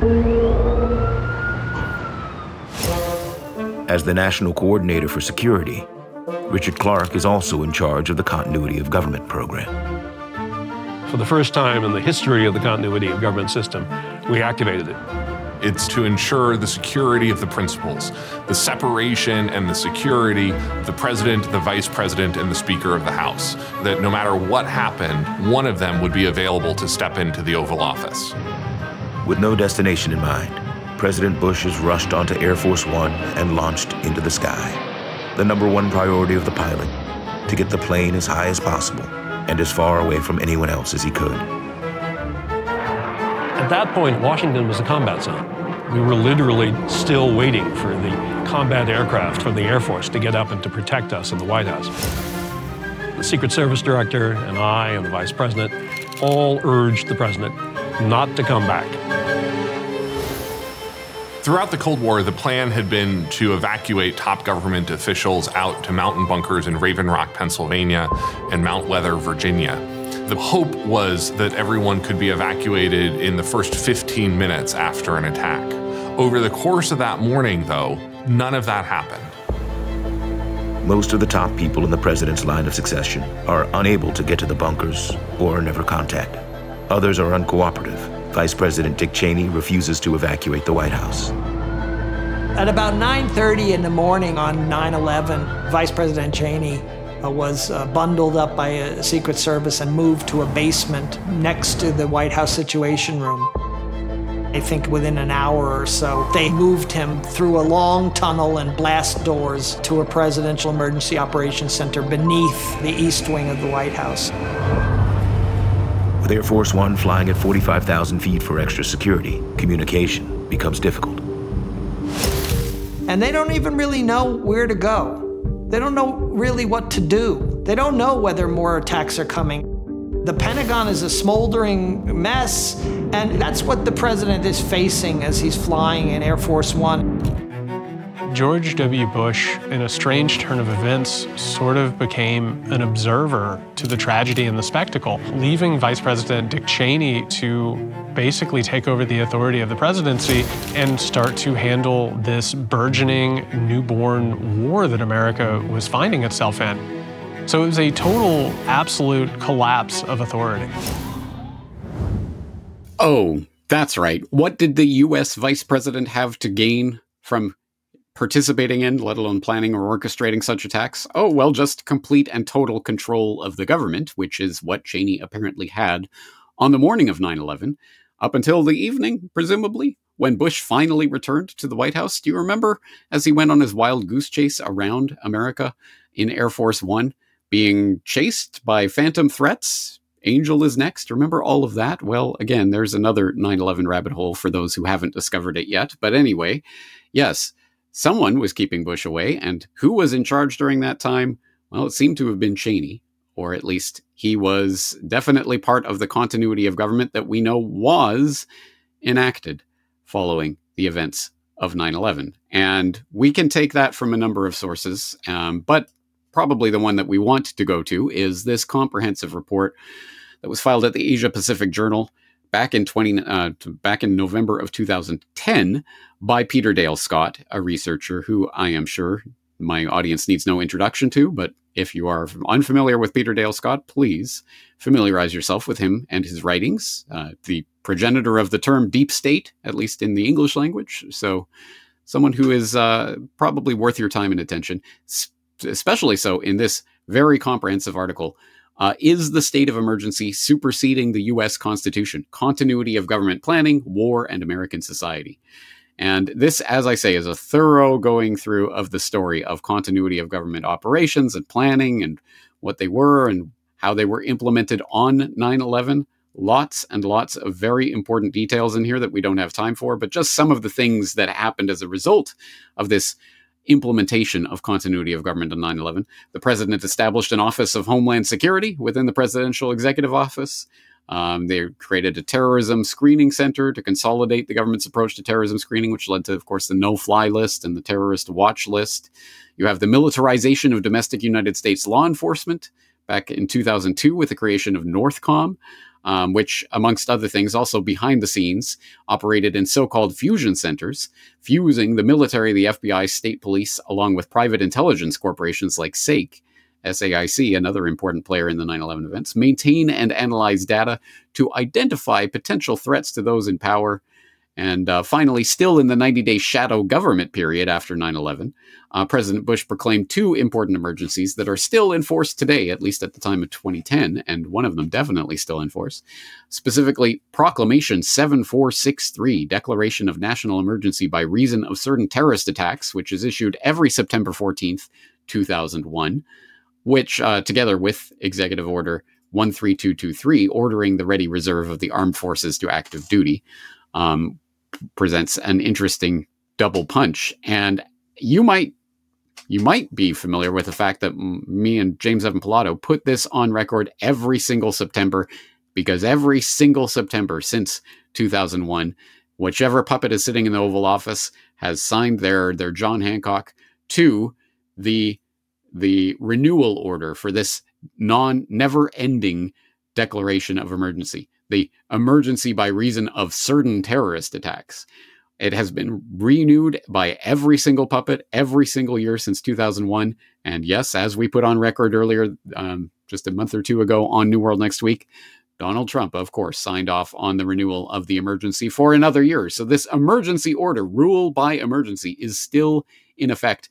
N: As the National Coordinator for Security, Richard Clark is also in charge of the Continuity of Government program.
O: For the first time in the history of the Continuity of Government system, we activated it.
P: It's to ensure the security of the principals, the separation and the security of the president, the vice president, and the Speaker of the House, that no matter what happened, one of them would be available to step into the Oval Office.
N: With no destination in mind, President Bush is rushed onto Air Force One and launched into the sky. The number one priority of the pilot, to get the plane as high as possible and as far away from anyone else as he could.
O: At that point, Washington was a combat zone. We were literally still waiting for the combat aircraft from the Air Force to get up and to protect us in the White House. The Secret Service director and I and the vice president all urged the president not to come back.
P: Throughout the Cold War, the plan had been to evacuate top government officials out to mountain bunkers in Raven Rock, Pennsylvania, and Mount Weather, Virginia. The hope was that everyone could be evacuated in the first fifteen minutes after an attack. Over the course of that morning, though, none of that happened.
N: Most of the top people in the president's line of succession are unable to get to the bunkers or are never contacted. Others are uncooperative. Vice President Dick Cheney refuses to evacuate the White House.
Q: At about nine thirty in the morning on nine eleven, Vice President Cheney uh, was uh, bundled up by a Secret Service and moved to a basement next to the White House Situation Room. I think within an hour or so, they moved him through a long tunnel and blast doors to a Presidential Emergency Operations Center beneath the east wing of the White House.
N: With Air Force One flying at forty-five thousand feet for extra security, communication becomes difficult.
Q: And they don't even really know where to go. They don't know really what to do. They don't know whether more attacks are coming. The Pentagon is a smoldering mess, and that's what the president is facing as he's flying in Air Force One.
L: George W. Bush, in a strange turn of events, sort of became an observer to the tragedy and the spectacle, leaving Vice President Dick Cheney to basically take over the authority of the presidency and start to handle this burgeoning, newborn war that America was finding itself in. So it was a total, absolute collapse of authority.
A: Oh, that's right. What did the U S vice president have to gain from participating in, let alone planning or orchestrating such attacks? Oh, well, just complete and total control of the government, which is what Cheney apparently had on the morning of nine eleven, up until the evening, presumably, when Bush finally returned to the White House. Do you remember as he went on his wild goose chase around America in Air Force One, being chased by phantom threats? Angel is next. Remember all of that? Well, again, there's another nine eleven rabbit hole for those who haven't discovered it yet. But anyway, yes, someone was keeping Bush away, and who was in charge during that time? Well, it seemed to have been Cheney, or at least he was definitely part of the continuity of government that we know was enacted following the events of nine eleven. And we can take that from a number of sources, um, but probably the one that we want to go to is this comprehensive report that was filed at the Asia Pacific Journal back in twenty uh, back in November of two thousand ten by Peter Dale Scott, a researcher who I am sure my audience needs no introduction to, but if you are unfamiliar with Peter Dale Scott, please familiarize yourself with him and his writings, uh, the progenitor of the term deep state, at least in the English language. So someone who is uh, probably worth your time and attention, especially so in this very comprehensive article. Uh, is the state of emergency superseding the U S Constitution? Continuity of government planning, war, and American society. And this, as I say, is a thorough going through of the story of continuity of government operations and planning and what they were and how they were implemented on nine eleven. Lots and lots of very important details in here that we don't have time for, but just some of the things that happened as a result of this implementation of continuity of government on nine eleven. The president established an Office of Homeland Security within the Presidential Executive Office. Um, they created a terrorism screening center to consolidate the government's approach to terrorism screening, which led to, of course, the no-fly list and the terrorist watch list. You have the militarization of domestic United States law enforcement back in two thousand two with the creation of NORTHCOM, um, which, amongst other things, also behind the scenes, operated in so-called fusion centers, fusing the military, the F B I, state police, along with private intelligence corporations like SAIC, S A I C, another important player in the nine eleven events, maintain and analyze data to identify potential threats to those in power. And uh, finally, still in the ninety-day shadow government period after nine eleven, uh, President Bush proclaimed two important emergencies that are still in force today, at least at the time of twenty ten, and one of them definitely still in force. Specifically, Proclamation seven four six three, Declaration of National Emergency by reason of certain terrorist attacks, which is issued every September fourteenth, two thousand one, which, uh, together with Executive Order one three two two three, ordering the ready reserve of the armed forces to active duty, um, presents an interesting double punch. And you might you might be familiar with the fact that me and James Evan Pilato put this on record every single September, because every single September since two thousand one, whichever puppet is sitting in the Oval Office has signed their their John Hancock to the the renewal order for this non never ending declaration of emergency, the emergency by reason of certain terrorist attacks. It has been renewed by every single puppet every single year since two thousand one. And yes, as we put on record earlier, um, just a month or two ago on New World Next Week, Donald Trump, of course, signed off on the renewal of the emergency for another year. So this emergency order, rule by emergency, is still in effect.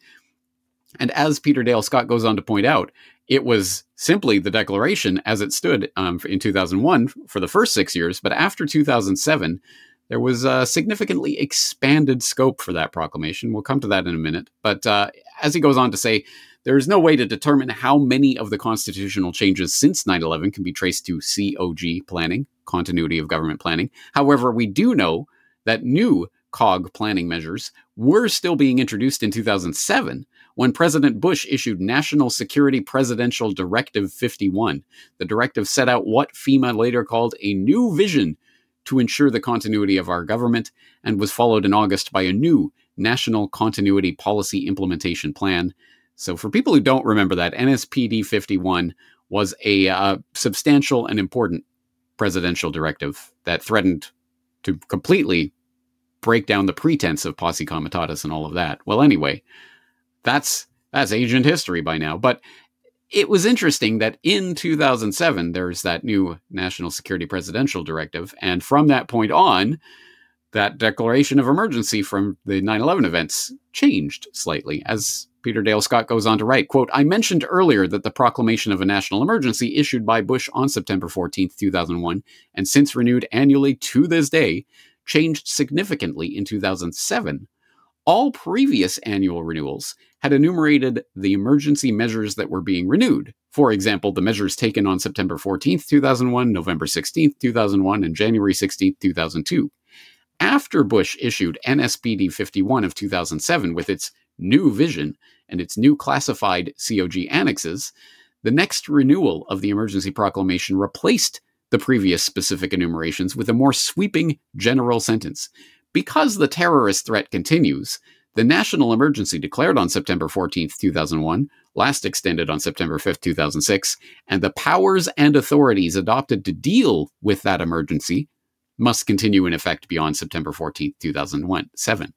A: And as Peter Dale Scott goes on to point out, it was simply the declaration as it stood um, in two thousand one for the first six years. But after two thousand seven, there was a significantly expanded scope for that proclamation. We'll come to that in a minute. But uh, as he goes on to say, there is no way to determine how many of the constitutional changes since nine eleven can be traced to C O G planning, continuity of government planning. However, we do know that new C O G planning measures were still being introduced in two thousand seven when President Bush issued National Security Presidential Directive fifty-one. The directive set out what FEMA later called a new vision to ensure the continuity of our government, and was followed in August by a new National Continuity Policy Implementation Plan. So for people who don't remember that, N S P D fifty-one was a uh, substantial and important presidential directive that threatened to completely break down the pretense of posse comitatus and all of that. Well, anyway, that's that's ancient history by now. But it was interesting that in two thousand seven, there's that new National Security Presidential Directive. And from that point on, that declaration of emergency from the nine eleven events changed slightly. As Peter Dale Scott goes on to write, quote, I mentioned earlier that the proclamation of a national emergency issued by Bush on September fourteenth, two thousand one, and since renewed annually to this day, changed significantly in two thousand seven. All previous annual renewals had enumerated the emergency measures that were being renewed. For example, the measures taken on September fourteenth, two thousand one, November sixteenth, two thousand one, and January sixteenth, two thousand two. After Bush issued N S P D fifty-one of two thousand seven with its new vision and its new classified C O G annexes, the next renewal of the emergency proclamation replaced the previous specific enumerations with a more sweeping general sentence. Because the terrorist threat continues, the national emergency declared on September fourteenth, two thousand one, last extended on September fifth, two thousand six, and the powers and authorities adopted to deal with that emergency must continue in effect beyond September fourteenth, two thousand seven.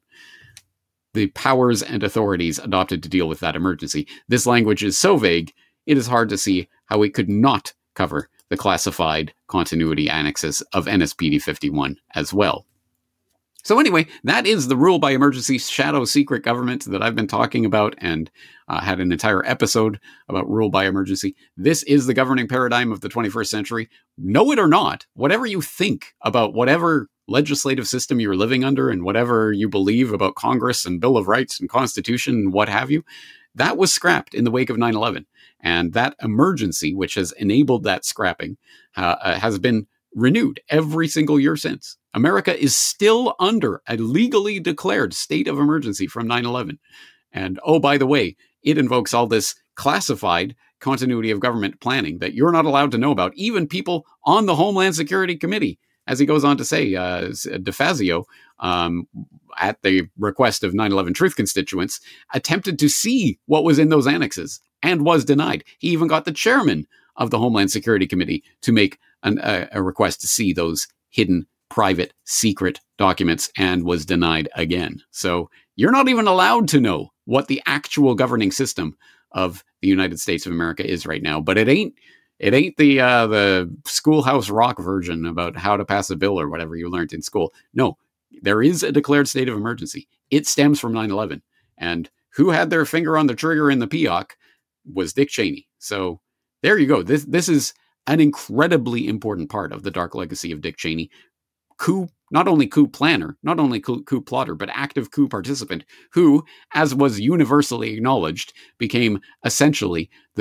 A: The powers and authorities adopted to deal with that emergency. This language is so vague, it is hard to see how it could not cover the classified continuity annexes of N S P D fifty-one as well. So anyway, that is the rule by emergency shadow secret government that I've been talking about, and uh, had an entire episode about rule by emergency. This is the governing paradigm of the twenty-first century. Know it or not, whatever you think about whatever legislative system you're living under and whatever you believe about Congress and Bill of Rights and Constitution and what have you, that was scrapped in the wake of nine eleven. And that emergency, which has enabled that scrapping, uh, has been renewed every single year since. America is still under a legally declared state of emergency from nine eleven. And oh, by the way, it invokes all this classified continuity of government planning that you're not allowed to know about, even people on the Homeland Security Committee. As he goes on to say, uh, DeFazio, um, at the request of nine eleven Truth constituents, attempted to see what was in those annexes and was denied. He even got the chairman of the Homeland Security Committee to make an, a, a request to see those hidden, private, secret documents and was denied again. So you're not even allowed to know what the actual governing system of the United States of America is right now. But it ain't it ain't the uh, the Schoolhouse Rock version about how to pass a bill or whatever you learned in school. No, there is a declared state of emergency. It stems from nine eleven. And who had their finger on the trigger in the P O C was Dick Cheney. So there you go. This this is an incredibly important part of the dark legacy of Dick Cheney. Coup, not only coup planner, not only coup, coup plotter, but active coup participant who, as was universally acknowledged, became essentially the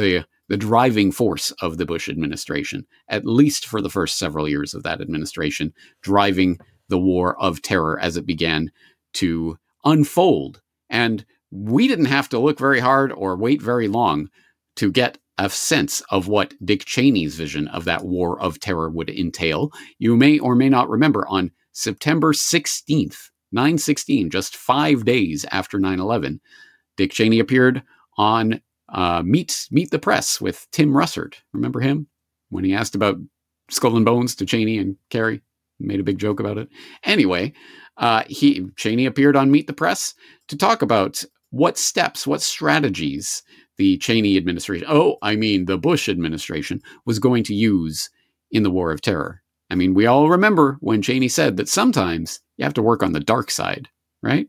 A: the driving force of the Bush administration, at least for the first several years of that administration, driving the war of terror as it began to unfold. And we didn't have to look very hard or wait very long to get a sense of what Dick Cheney's vision of that war of terror would entail. You may or may not remember on September sixteenth, nine sixteen, just five days after nine eleven, Dick Cheney appeared on uh, Meet Meet the Press with Tim Russert. Remember him? When he asked about Skull and Bones to Cheney and Kerry, made a big joke about it. Anyway, uh, he Cheney appeared on Meet the Press to talk about what steps, what strategies the Cheney administration, oh, I mean the Bush administration, was going to use in the war of terror. I mean, we all remember when Cheney said that sometimes you have to work on the dark side, right?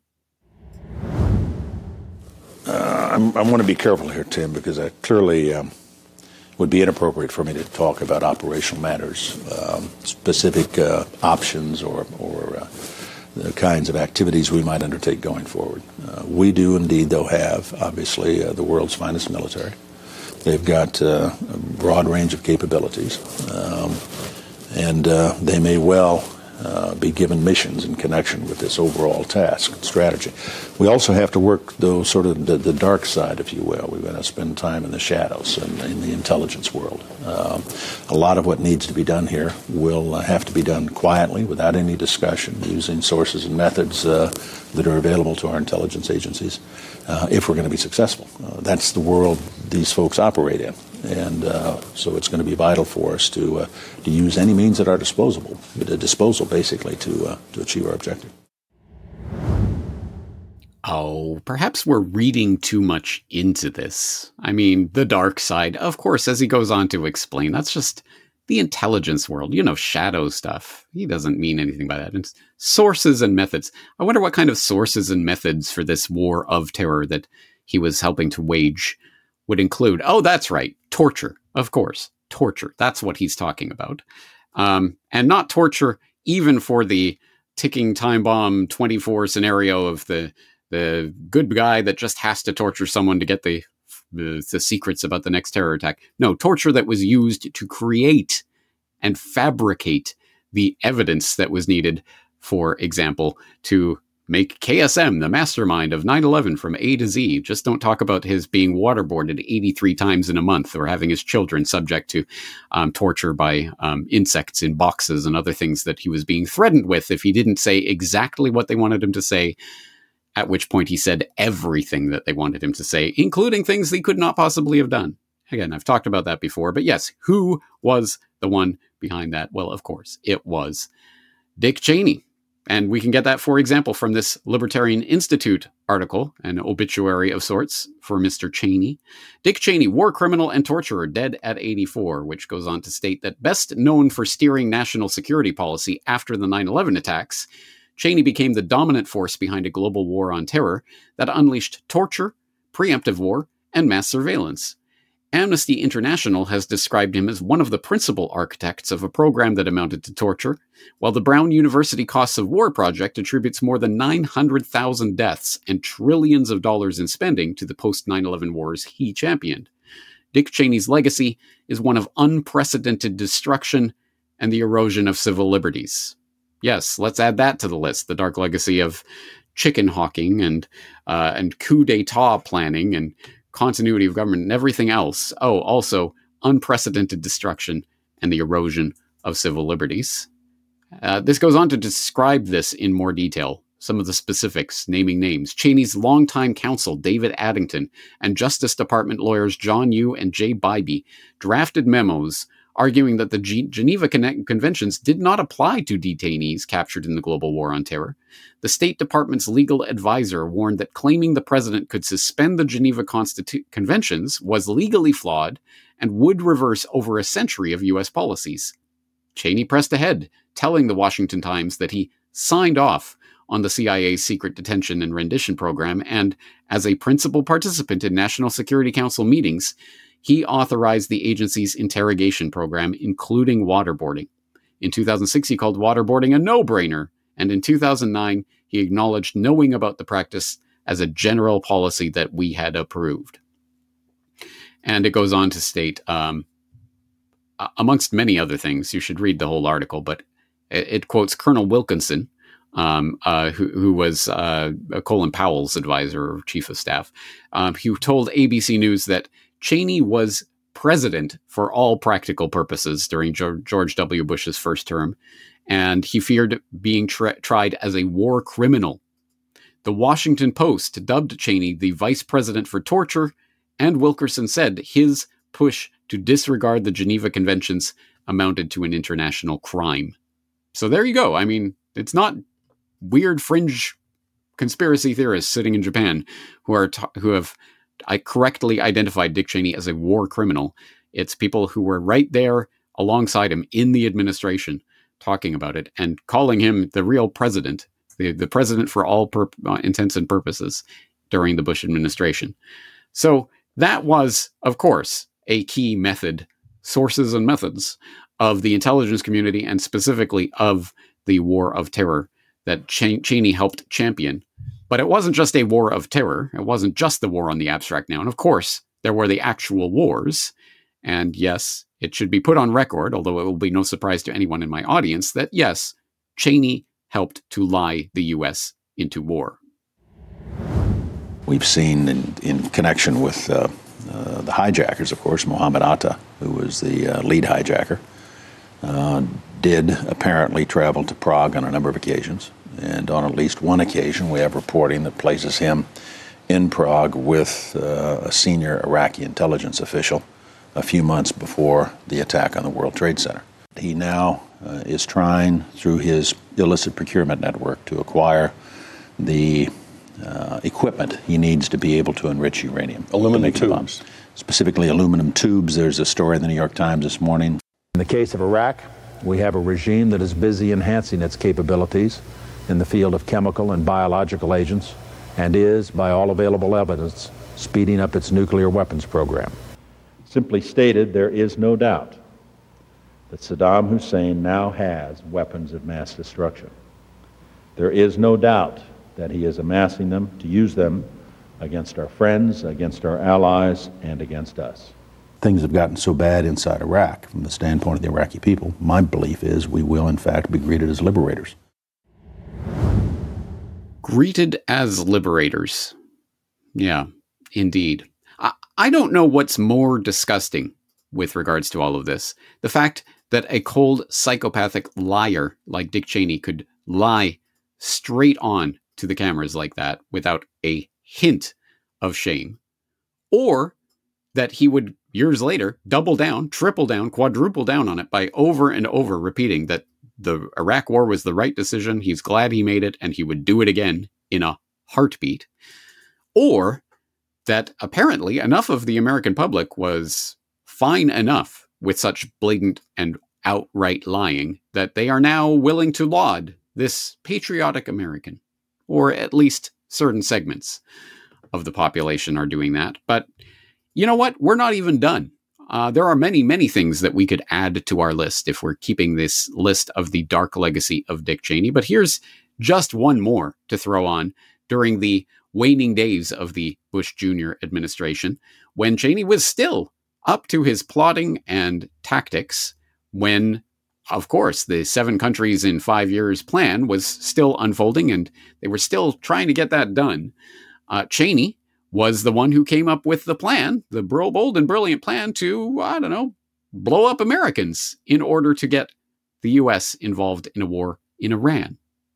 R: Uh, I'm, I want to be careful here, Tim, because I clearly um, would be inappropriate for me to talk about operational matters, um, specific uh, options or, or uh, the kinds of activities we might undertake going forward. Uh, we do indeed, though, have, obviously, uh, the world's finest military. They've got uh, a broad range of capabilities, um, and uh, they may well uh, be given missions in connection with this overall task and strategy. We also have to work, though, sort of the, the dark side, if you will. We've got to spend time in the shadows and in the intelligence world. Um, a lot of what needs to be done here will uh, have to be done quietly, without any discussion, using sources and methods uh, that are available to our intelligence agencies, uh, if we're going to be successful. Uh, that's the world these folks operate in. And uh, so it's going to be vital for us to uh, to use any means at our disposal, at a disposal, basically, to uh, to achieve our objective.
A: Oh, perhaps we're reading too much into this. I mean, the dark side, of course, as he goes on to explain, that's just the intelligence world, you know, shadow stuff. He doesn't mean anything by that. It's sources and methods. I wonder what kind of sources and methods for this war of terror that he was helping to wage would include. Oh, that's right. Torture. Of course. Torture. That's what he's talking about. Um, and not torture even for the ticking time bomb twenty-four scenario of the the good guy that just has to torture someone to get the, the the secrets about the next terror attack. No, torture that was used to create and fabricate the evidence that was needed, for example, to make K S M the mastermind of nine eleven from A to Z. Just don't talk about his being waterboarded eighty-three times in a month, or having his children subject to um, torture by um, insects in boxes and other things that he was being threatened with if he didn't say exactly what they wanted him to say, at which point he said everything that they wanted him to say, including things he could not possibly have done. Again, I've talked about that before, but yes, who was the one behind that? Well, of course, it was Dick Cheney. And we can get that, for example, from this Libertarian Institute article, an obituary of sorts for Mister Cheney. Dick Cheney, war criminal and torturer, dead at eighty-four, which goes on to state that best known for steering national security policy after the nine eleven attacks, Cheney became the dominant force behind a global war on terror that unleashed torture, preemptive war, and mass surveillance. Amnesty International has described him as one of the principal architects of a program that amounted to torture, while the Brown University Costs of War Project attributes more than nine hundred thousand deaths and trillions of dollars in spending to the post nine eleven wars he championed. Dick Cheney's legacy is one of unprecedented destruction and the erosion of civil liberties. Yes, let's add that to the list, the dark legacy of chicken hawking and uh, and coup d'etat planning and continuity of government and everything else. Oh, also unprecedented destruction and the erosion of civil liberties. Uh, this goes on to describe this in more detail. Some of the specifics, naming names. Cheney's longtime counsel, David Addington, and Justice Department lawyers John Yoo and Jay Bybee drafted memos arguing that the G- Geneva Con- Conventions did not apply to detainees captured in the global war on terror. The State Department's legal advisor warned that claiming the president could suspend the Geneva Constitu- Conventions was legally flawed and would reverse over a century of U S policies. Cheney pressed ahead, telling the Washington Times that he signed off on the C I A's secret detention and rendition program, and as a principal participant in National Security Council meetings, he authorized the agency's interrogation program, including waterboarding. In two thousand six, he called waterboarding a no-brainer, and in two thousand nine, he acknowledged knowing about the practice as a general policy that we had approved. And it goes on to state, um, amongst many other things, you should read the whole article, but it, it quotes Colonel Wilkinson, um, uh, who, who was uh, Colin Powell's advisor or chief of staff. Um, he told A B C News that Cheney was president for all practical purposes during George W. Bush's first term, and he feared being tra- tried as a war criminal. The Washington Post dubbed Cheney the vice president for torture, and Wilkerson said his push to disregard the Geneva Conventions amounted to an international crime. So there you go. I mean, it's not weird fringe conspiracy theorists sitting in Japan who are t- who have I correctly identified Dick Cheney as a war criminal. It's people who were right there alongside him in the administration talking about it and calling him the real president, the, the president for all pur- uh, intents and purposes during the Bush administration. So that was, of course, a key method, sources and methods of the intelligence community and specifically of the war of terror that Ch- Cheney helped champion. But it wasn't just a war of terror. It wasn't just the war on the abstract noun. Of course, there were the actual wars. And yes, it should be put on record, although it will be no surprise to anyone in my audience, that yes, Cheney helped to lie the U S into war.
R: We've seen in, in connection with uh, uh, the hijackers, of course, Mohammed Atta, who was the uh, lead hijacker, uh, did apparently travel to Prague on a number of occasions. And on at least one occasion, we have reporting that places him in Prague with uh, a senior Iraqi intelligence official a few months before the attack on the World Trade Center. He now uh, is trying, through his illicit procurement network, to acquire the uh, equipment he needs to be able to enrich uranium.
S: Aluminum tubes.
R: Specifically aluminum tubes. There's a story in the New York Times this morning.
S: In the case of Iraq, we have a regime that is busy enhancing its capabilities in the field of chemical and biological agents, and is, by all available evidence, speeding up its nuclear weapons program. Simply stated, there is no doubt that Saddam Hussein now has weapons of mass destruction. There is no doubt that he is amassing them to use them against our friends, against our allies, and against us.
R: Things have gotten so bad inside Iraq, from the standpoint of the Iraqi people, my belief is we will, in fact, be greeted as liberators.
A: Greeted as liberators. Yeah, indeed. I, I don't know what's more disgusting with regards to all of this. The fact that a cold, psychopathic liar like Dick Cheney could lie straight on to the cameras like that without a hint of shame. Or that he would, years later, double down, triple down, quadruple down on it by over and over repeating that the Iraq war was the right decision. He's glad he made it, and he would do it again in a heartbeat. Or that apparently enough of the American public was fine enough with such blatant and outright lying that they are now willing to laud this patriotic American. Or at least certain segments of the population are doing that. But you know what? We're not even done. Uh, there are many, many things that we could add to our list if we're keeping this list of the dark legacy of Dick Cheney. But here's just one more to throw on during the waning days of the Bush Junior administration, when Cheney was still up to his plotting and tactics, when, of course, the seven countries in five years plan was still unfolding and they were still trying to get that done. Uh, Cheney was the one who came up with the plan, the bold and brilliant plan to, I don't know, blow up Americans in order to get the U S involved in a war in Iran.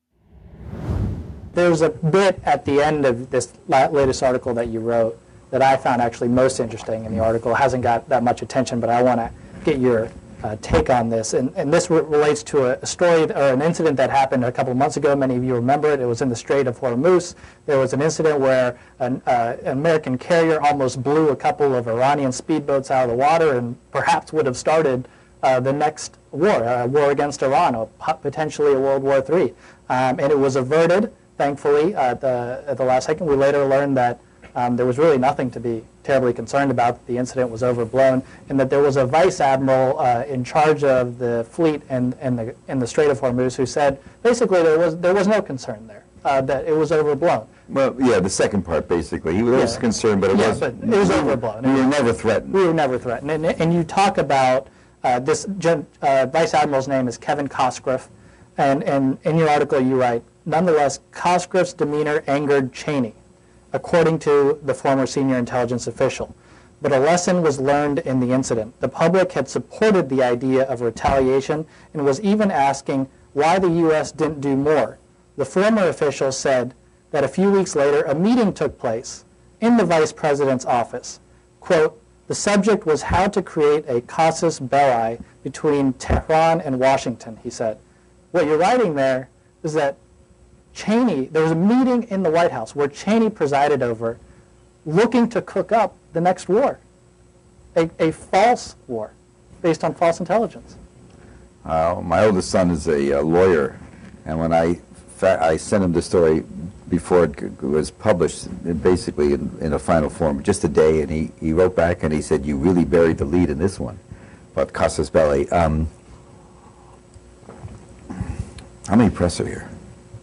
T: There's a bit at the end of this latest article that you wrote that I found actually most interesting in the article. It hasn't got that much attention, but I want to get your uh, take on this. And, and this re- relates to a, a story or an incident that happened a couple of months ago. Many of you remember it. It was in the Strait of Hormuz. There was an incident where an, uh, an American carrier almost blew a couple of Iranian speedboats out of the water and perhaps would have started uh, the next war, a war against Iran, or potentially a World War Three. Um, and it was averted, thankfully, at the, at the last second. We later learned that Um, there was really nothing to be terribly concerned about. The incident was overblown, and that there was a vice admiral uh, in charge of the fleet in, in, the, in the Strait of Hormuz who said basically there was there was no concern there. uh, that it was overblown.
U: Well, yeah, the second part, basically. He was
T: Yeah.
U: concerned, but it
T: Yeah,
U: was
T: but it was overblown.
U: We were never threatened.
T: We were never threatened. And, and you talk about uh, this, Gen, uh, Vice Admiral's name is Kevin Cosgriff, and, and in your article you write, nonetheless, Cosgriff's demeanor angered Cheney, according to the former senior intelligence official. But a lesson was learned in the incident. The public had supported the idea of retaliation and was even asking why the U S didn't do more. The former official said that a few weeks later a meeting took place in the vice president's office. Quote, the subject was how to create a casus belli between Tehran and Washington, he said. What you're writing there is that Cheney, there was a meeting in the White House where Cheney presided over, looking to cook up the next war, a, a false war based on false intelligence.
U: Uh, my oldest son is a uh, lawyer, and when I fa- I sent him the story before it c- was published, basically in, in a final form, just a day, and he, he wrote back and he said, you really buried the lead in this one, about casus belli. Um, how many press are here?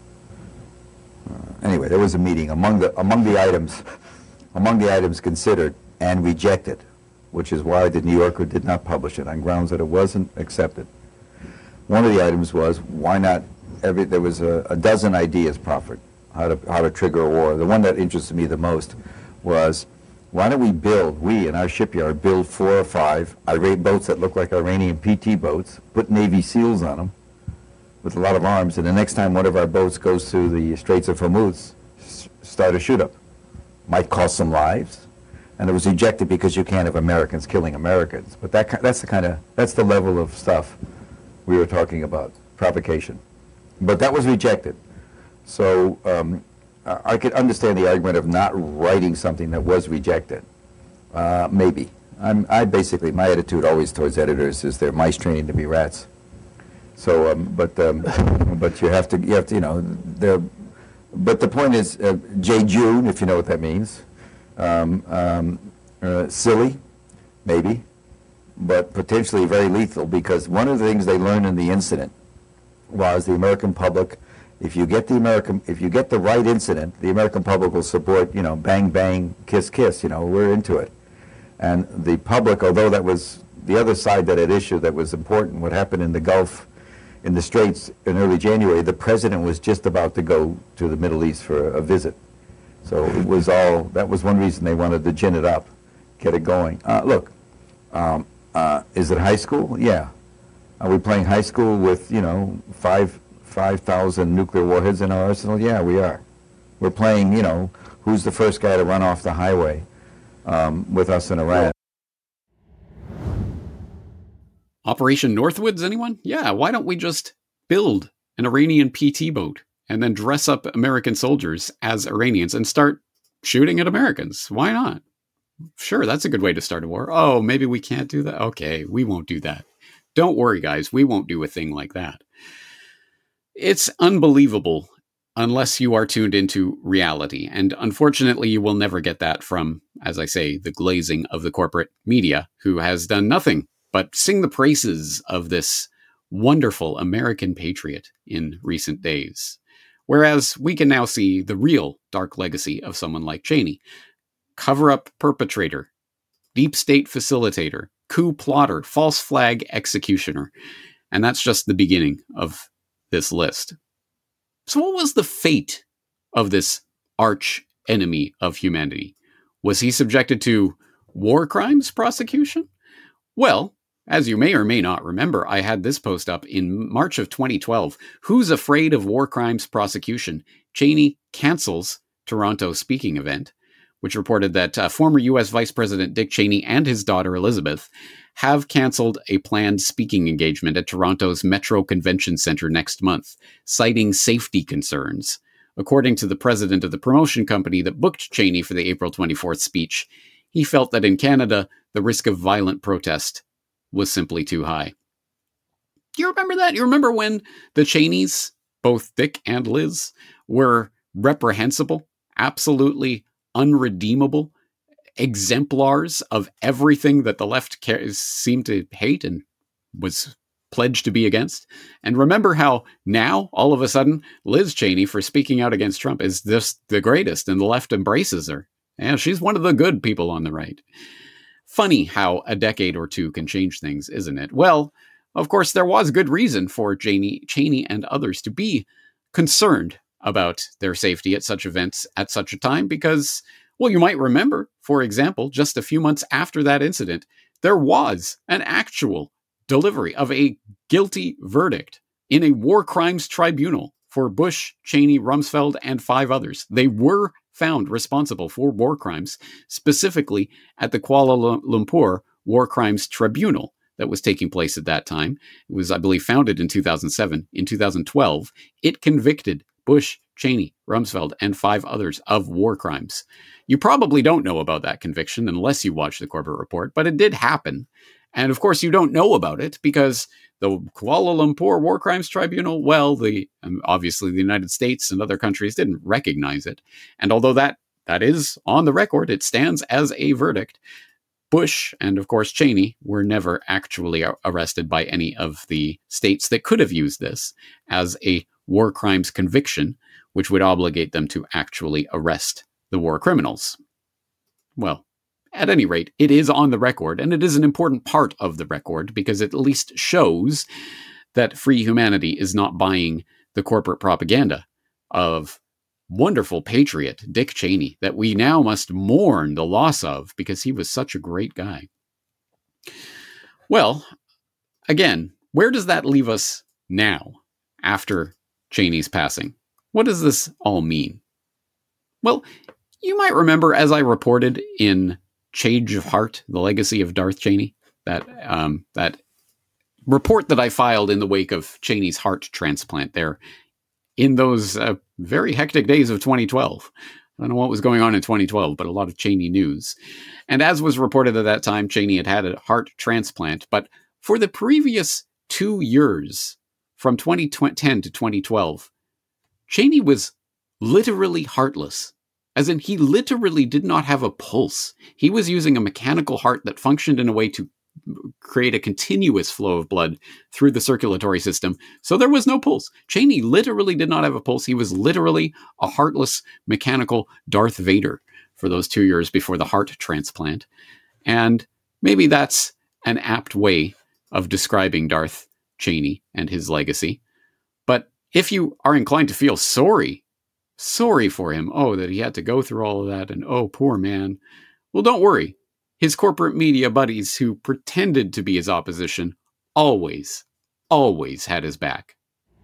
U: Uh, anyway, there was a meeting. Among the among the items, among the items considered and rejected, which is why the New Yorker did not publish it on grounds that it wasn't accepted. One of the items was why not every. There was a, a dozen ideas proffered how to how to trigger a war. The one that interested me the most was why don't we build we in our shipyard build four or five irate boats that look like Iranian P T boats, put Navy SEALs on them with a lot of arms, and the next time one of our boats goes through the Straits of Hormuz, s- start a shoot-up. Might cost some lives, and it was rejected because you can't have Americans killing Americans. But that that's the kind of that's the level of stuff we were talking about, provocation. But that was rejected. So um, I I could understand the argument of not writing something that was rejected. Uh, maybe. I'm, I basically, my attitude always towards editors is they're mice training to be rats. So, um, but um, but you have to, you have to, you know, they're. But the point is, uh, J. June, if you know what that means, um, um, uh, silly, maybe, but potentially very lethal, because one of the things they learned in the incident was the American public, if you get the American, if you get the right incident, the American public will support, you know, bang, bang, kiss, kiss, you know, we're into it. And the public, although that was the other side that had issue that was important, what happened in the Gulf, in the Straits in early January, the president was just about to go to the Middle East for a visit. So it was all, that was one reason they wanted to gin it up, get it going. Uh, look, um, uh, is it high school? Yeah. Are we playing high school with, you know, five, 5,000 nuclear warheads in our arsenal? Yeah, we are. We're playing, you know, who's the first guy to run off the highway um, with us in Iran.
A: Operation Northwoods, anyone? Yeah, why don't we just build an Iranian P T boat and then dress up American soldiers as Iranians and start shooting at Americans? Why not? Sure, that's a good way to start a war. Oh, maybe we can't do that? Okay, we won't do that. Don't worry, guys, we won't do a thing like that. It's unbelievable unless you are tuned into reality. And unfortunately, you will never get that from, as I say, the glazing of the corporate media, who has done nothing but sing the praises of this wonderful American patriot in recent days. Whereas we can now see the real dark legacy of someone like Cheney. Cover-up perpetrator, deep state facilitator, coup plotter, false flag executioner. And that's just the beginning of this list. So what was the fate of this arch enemy of humanity? Was he subjected to war crimes prosecution? Well, as you may or may not remember, I had this post up in March of twenty twelve. Who's afraid of war crimes prosecution? Cheney cancels Toronto speaking event, which reported that uh, former U S Vice President Dick Cheney and his daughter Elizabeth have canceled a planned speaking engagement at Toronto's Metro Convention Centre next month, citing safety concerns. According to the president of the promotion company that booked Cheney for the April twenty-fourth speech, he felt that in Canada, the risk of violent protest was simply too high. Do you remember that? You remember when the Cheneys, both Dick and Liz, were reprehensible, absolutely unredeemable, exemplars of everything that the left cares, seemed to hate and was pledged to be against. And remember how now, all of a sudden, Liz Cheney, for speaking out against Trump, is this the greatest, and the left embraces her. Yeah, she's one of the good people on the right. Funny how a decade or two can change things, isn't it? Well, of course, there was good reason for Cheney, Cheney and others to be concerned about their safety at such events at such a time because, well, you might remember, for example, just a few months after that incident, there was an actual delivery of a guilty verdict in a war crimes tribunal for Bush, Cheney, Rumsfeld, and five others. They were found responsible for war crimes, specifically at the Kuala Lumpur War Crimes Tribunal that was taking place at that time. It was, I believe, founded in two thousand seven. In two thousand twelve, it convicted Bush, Cheney, Rumsfeld, and five others of war crimes. You probably don't know about that conviction unless you watch the Corbett Report, but it did happen. And of course, you don't know about it because the Kuala Lumpur War Crimes Tribunal, well, the um, obviously the United States and other countries didn't recognize it. And although that that is on the record, it stands as a verdict. Bush and, of course, Cheney were never actually arrested by any of the states that could have used this as a war crimes conviction, which would obligate them to actually arrest the war criminals. Well, at any rate, it is on the record, and it is an important part of the record because it at least shows that free humanity is not buying the corporate propaganda of wonderful patriot Dick Cheney that we now must mourn the loss of because he was such a great guy. Well, again, where does that leave us now after Cheney's passing? What does this all mean? Well, you might remember, as I reported in Change of Heart, The Legacy of Darth Cheney, that um, that report that I filed in the wake of Cheney's heart transplant there in those uh, very hectic days of twenty twelve. I don't know what was going on in twenty twelve, but a lot of Cheney news. And as was reported at that time, Cheney had had a heart transplant, but for the previous two years, from twenty ten to twenty twelve, Cheney was literally heartless. As in, he literally did not have a pulse. He was using a mechanical heart that functioned in a way to create a continuous flow of blood through the circulatory system. So there was no pulse. Cheney literally did not have a pulse. He was literally a heartless, mechanical Darth Vader for those two years before the heart transplant. And maybe that's an apt way of describing Darth Cheney and his legacy. But if you are inclined to feel sorry Sorry for him. Oh, that he had to go through all of that. And oh, poor man. Well, don't worry. His corporate media buddies who pretended to be his opposition always, always had his back.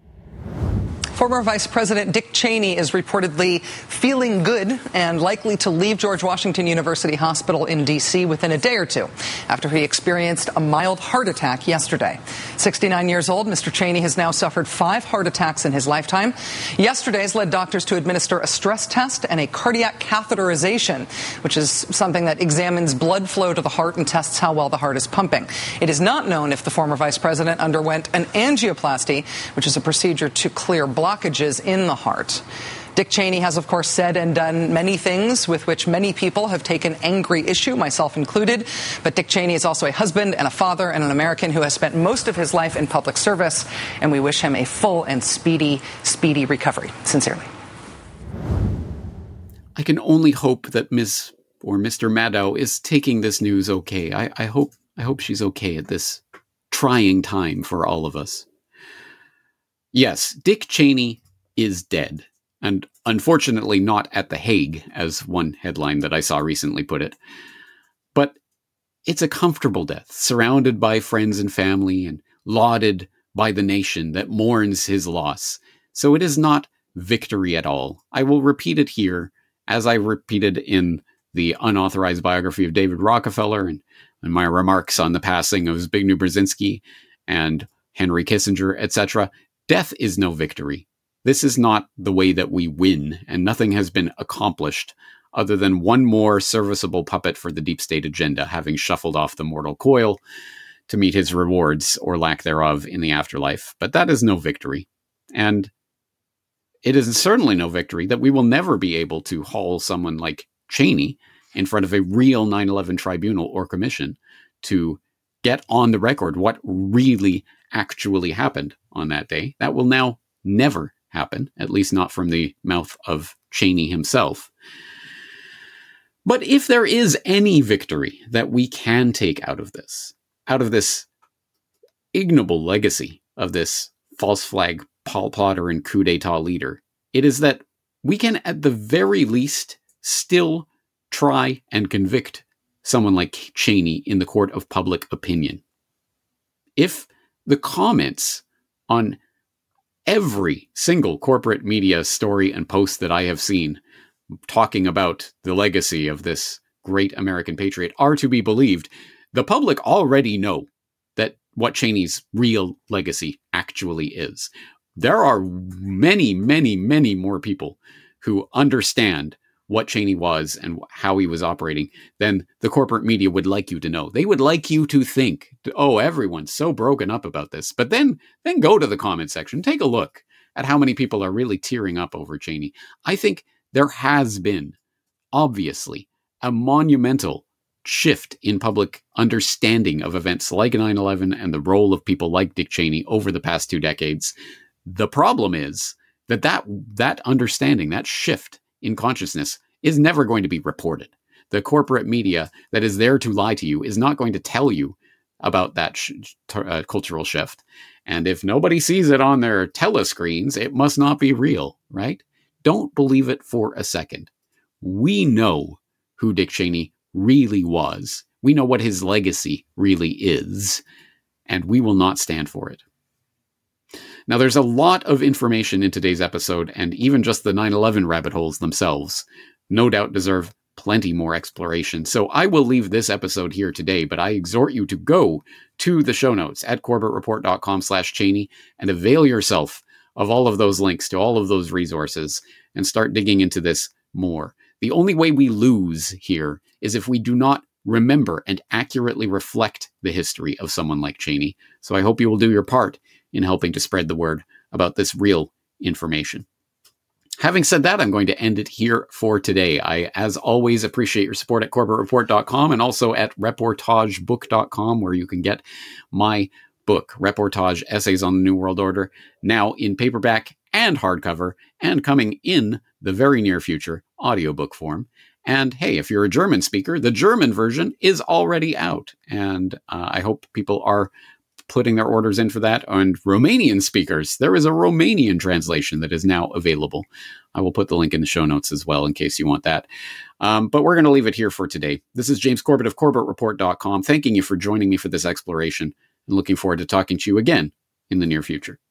B: Former Vice President Dick Cheney is reportedly feeling good and likely to leave George Washington University Hospital in D C within a day or two after he experienced a mild heart attack yesterday. sixty-nine years old, Mister Cheney has now suffered five heart attacks in his lifetime. Yesterday's led doctors to administer a stress test and a cardiac catheterization, which is something that examines blood flow to the heart and tests how well the heart is pumping. It is not known if the former vice president underwent an angioplasty, which is a procedure to clear blood blockages in the heart. Dick Cheney has, of course, said and done many things with which many people have taken angry issue, myself included. But Dick Cheney is also a husband and a father and an American who has spent most of his life in public service, and we wish him a full and speedy, speedy recovery. Sincerely.
A: I can only hope that Miz or Mister Maddow is taking this news okay. I, I hope I hope she's okay at this trying time for all of us. Yes, Dick Cheney is dead, and unfortunately not at The Hague, as one headline that I saw recently put it. But it's a comfortable death, surrounded by friends and family, and lauded by the nation that mourns his loss. So it is not victory at all. I will repeat it here, as I repeated in the unauthorized biography of David Rockefeller, and, and my remarks on the passing of Zbigniew Brzezinski, and Henry Kissinger, et cetera. Death is no victory. This is not the way that we win, and nothing has been accomplished other than one more serviceable puppet for the deep state agenda, having shuffled off the mortal coil to meet his rewards or lack thereof in the afterlife. But that is no victory. And it is certainly no victory that we will never be able to haul someone like Cheney in front of a real nine eleven tribunal or commission to get on the record what really actually happened on that day. That will now never happen, at least not from the mouth of Cheney himself. But if there is any victory that we can take out of this, out of this ignoble legacy of this false flag plotter and coup d'etat leader, it is that we can at the very least still try and convict someone like Cheney in the court of public opinion. If the comments on every single corporate media story and post that I have seen talking about the legacy of this great American patriot are to be believed, the public already know that what Cheney's real legacy actually is. There are many, many, many more people who understand what Cheney was and how he was operating than the corporate media would like you to know. They would like you to think, oh, everyone's so broken up about this. But then, then go to the comment section, take a look at how many people are really tearing up over Cheney. I think there has been, obviously, a monumental shift in public understanding of events like nine eleven and the role of people like Dick Cheney over the past two decades. The problem is that that, that understanding, that shift in consciousness is never going to be reported. The corporate media that is there to lie to you is not going to tell you about that sh- t- uh, cultural shift. And if nobody sees it on their telescreens, it must not be real, right? Don't believe it for a second. We know who Dick Cheney really was. We know what his legacy really is, and we will not stand for it. Now, there's a lot of information in today's episode, and even just the nine eleven rabbit holes themselves no doubt deserve plenty more exploration. So I will leave this episode here today, but I exhort you to go to the show notes at corbettreport.com slash Cheney and avail yourself of all of those links to all of those resources and start digging into this more. The only way we lose here is if we do not remember and accurately reflect the history of someone like Cheney. So I hope you will do your part in helping to spread the word about this real information. Having said that, I'm going to end it here for today. I, as always, appreciate your support at corbett report dot com and also at reportage book dot com, where you can get my book, Reportage Essays on the New World Order, now in paperback and hardcover, and coming in the very near future, audiobook form. And hey, if you're a German speaker, the German version is already out. And uh, I hope people are putting their orders in for that. And Romanian speakers, there is a Romanian translation that is now available. I will put the link in the show notes as well in case you want that. Um, but we're going to leave it here for today. This is James Corbett of corbett report dot com, thanking you for joining me for this exploration and looking forward to talking to you again in the near future.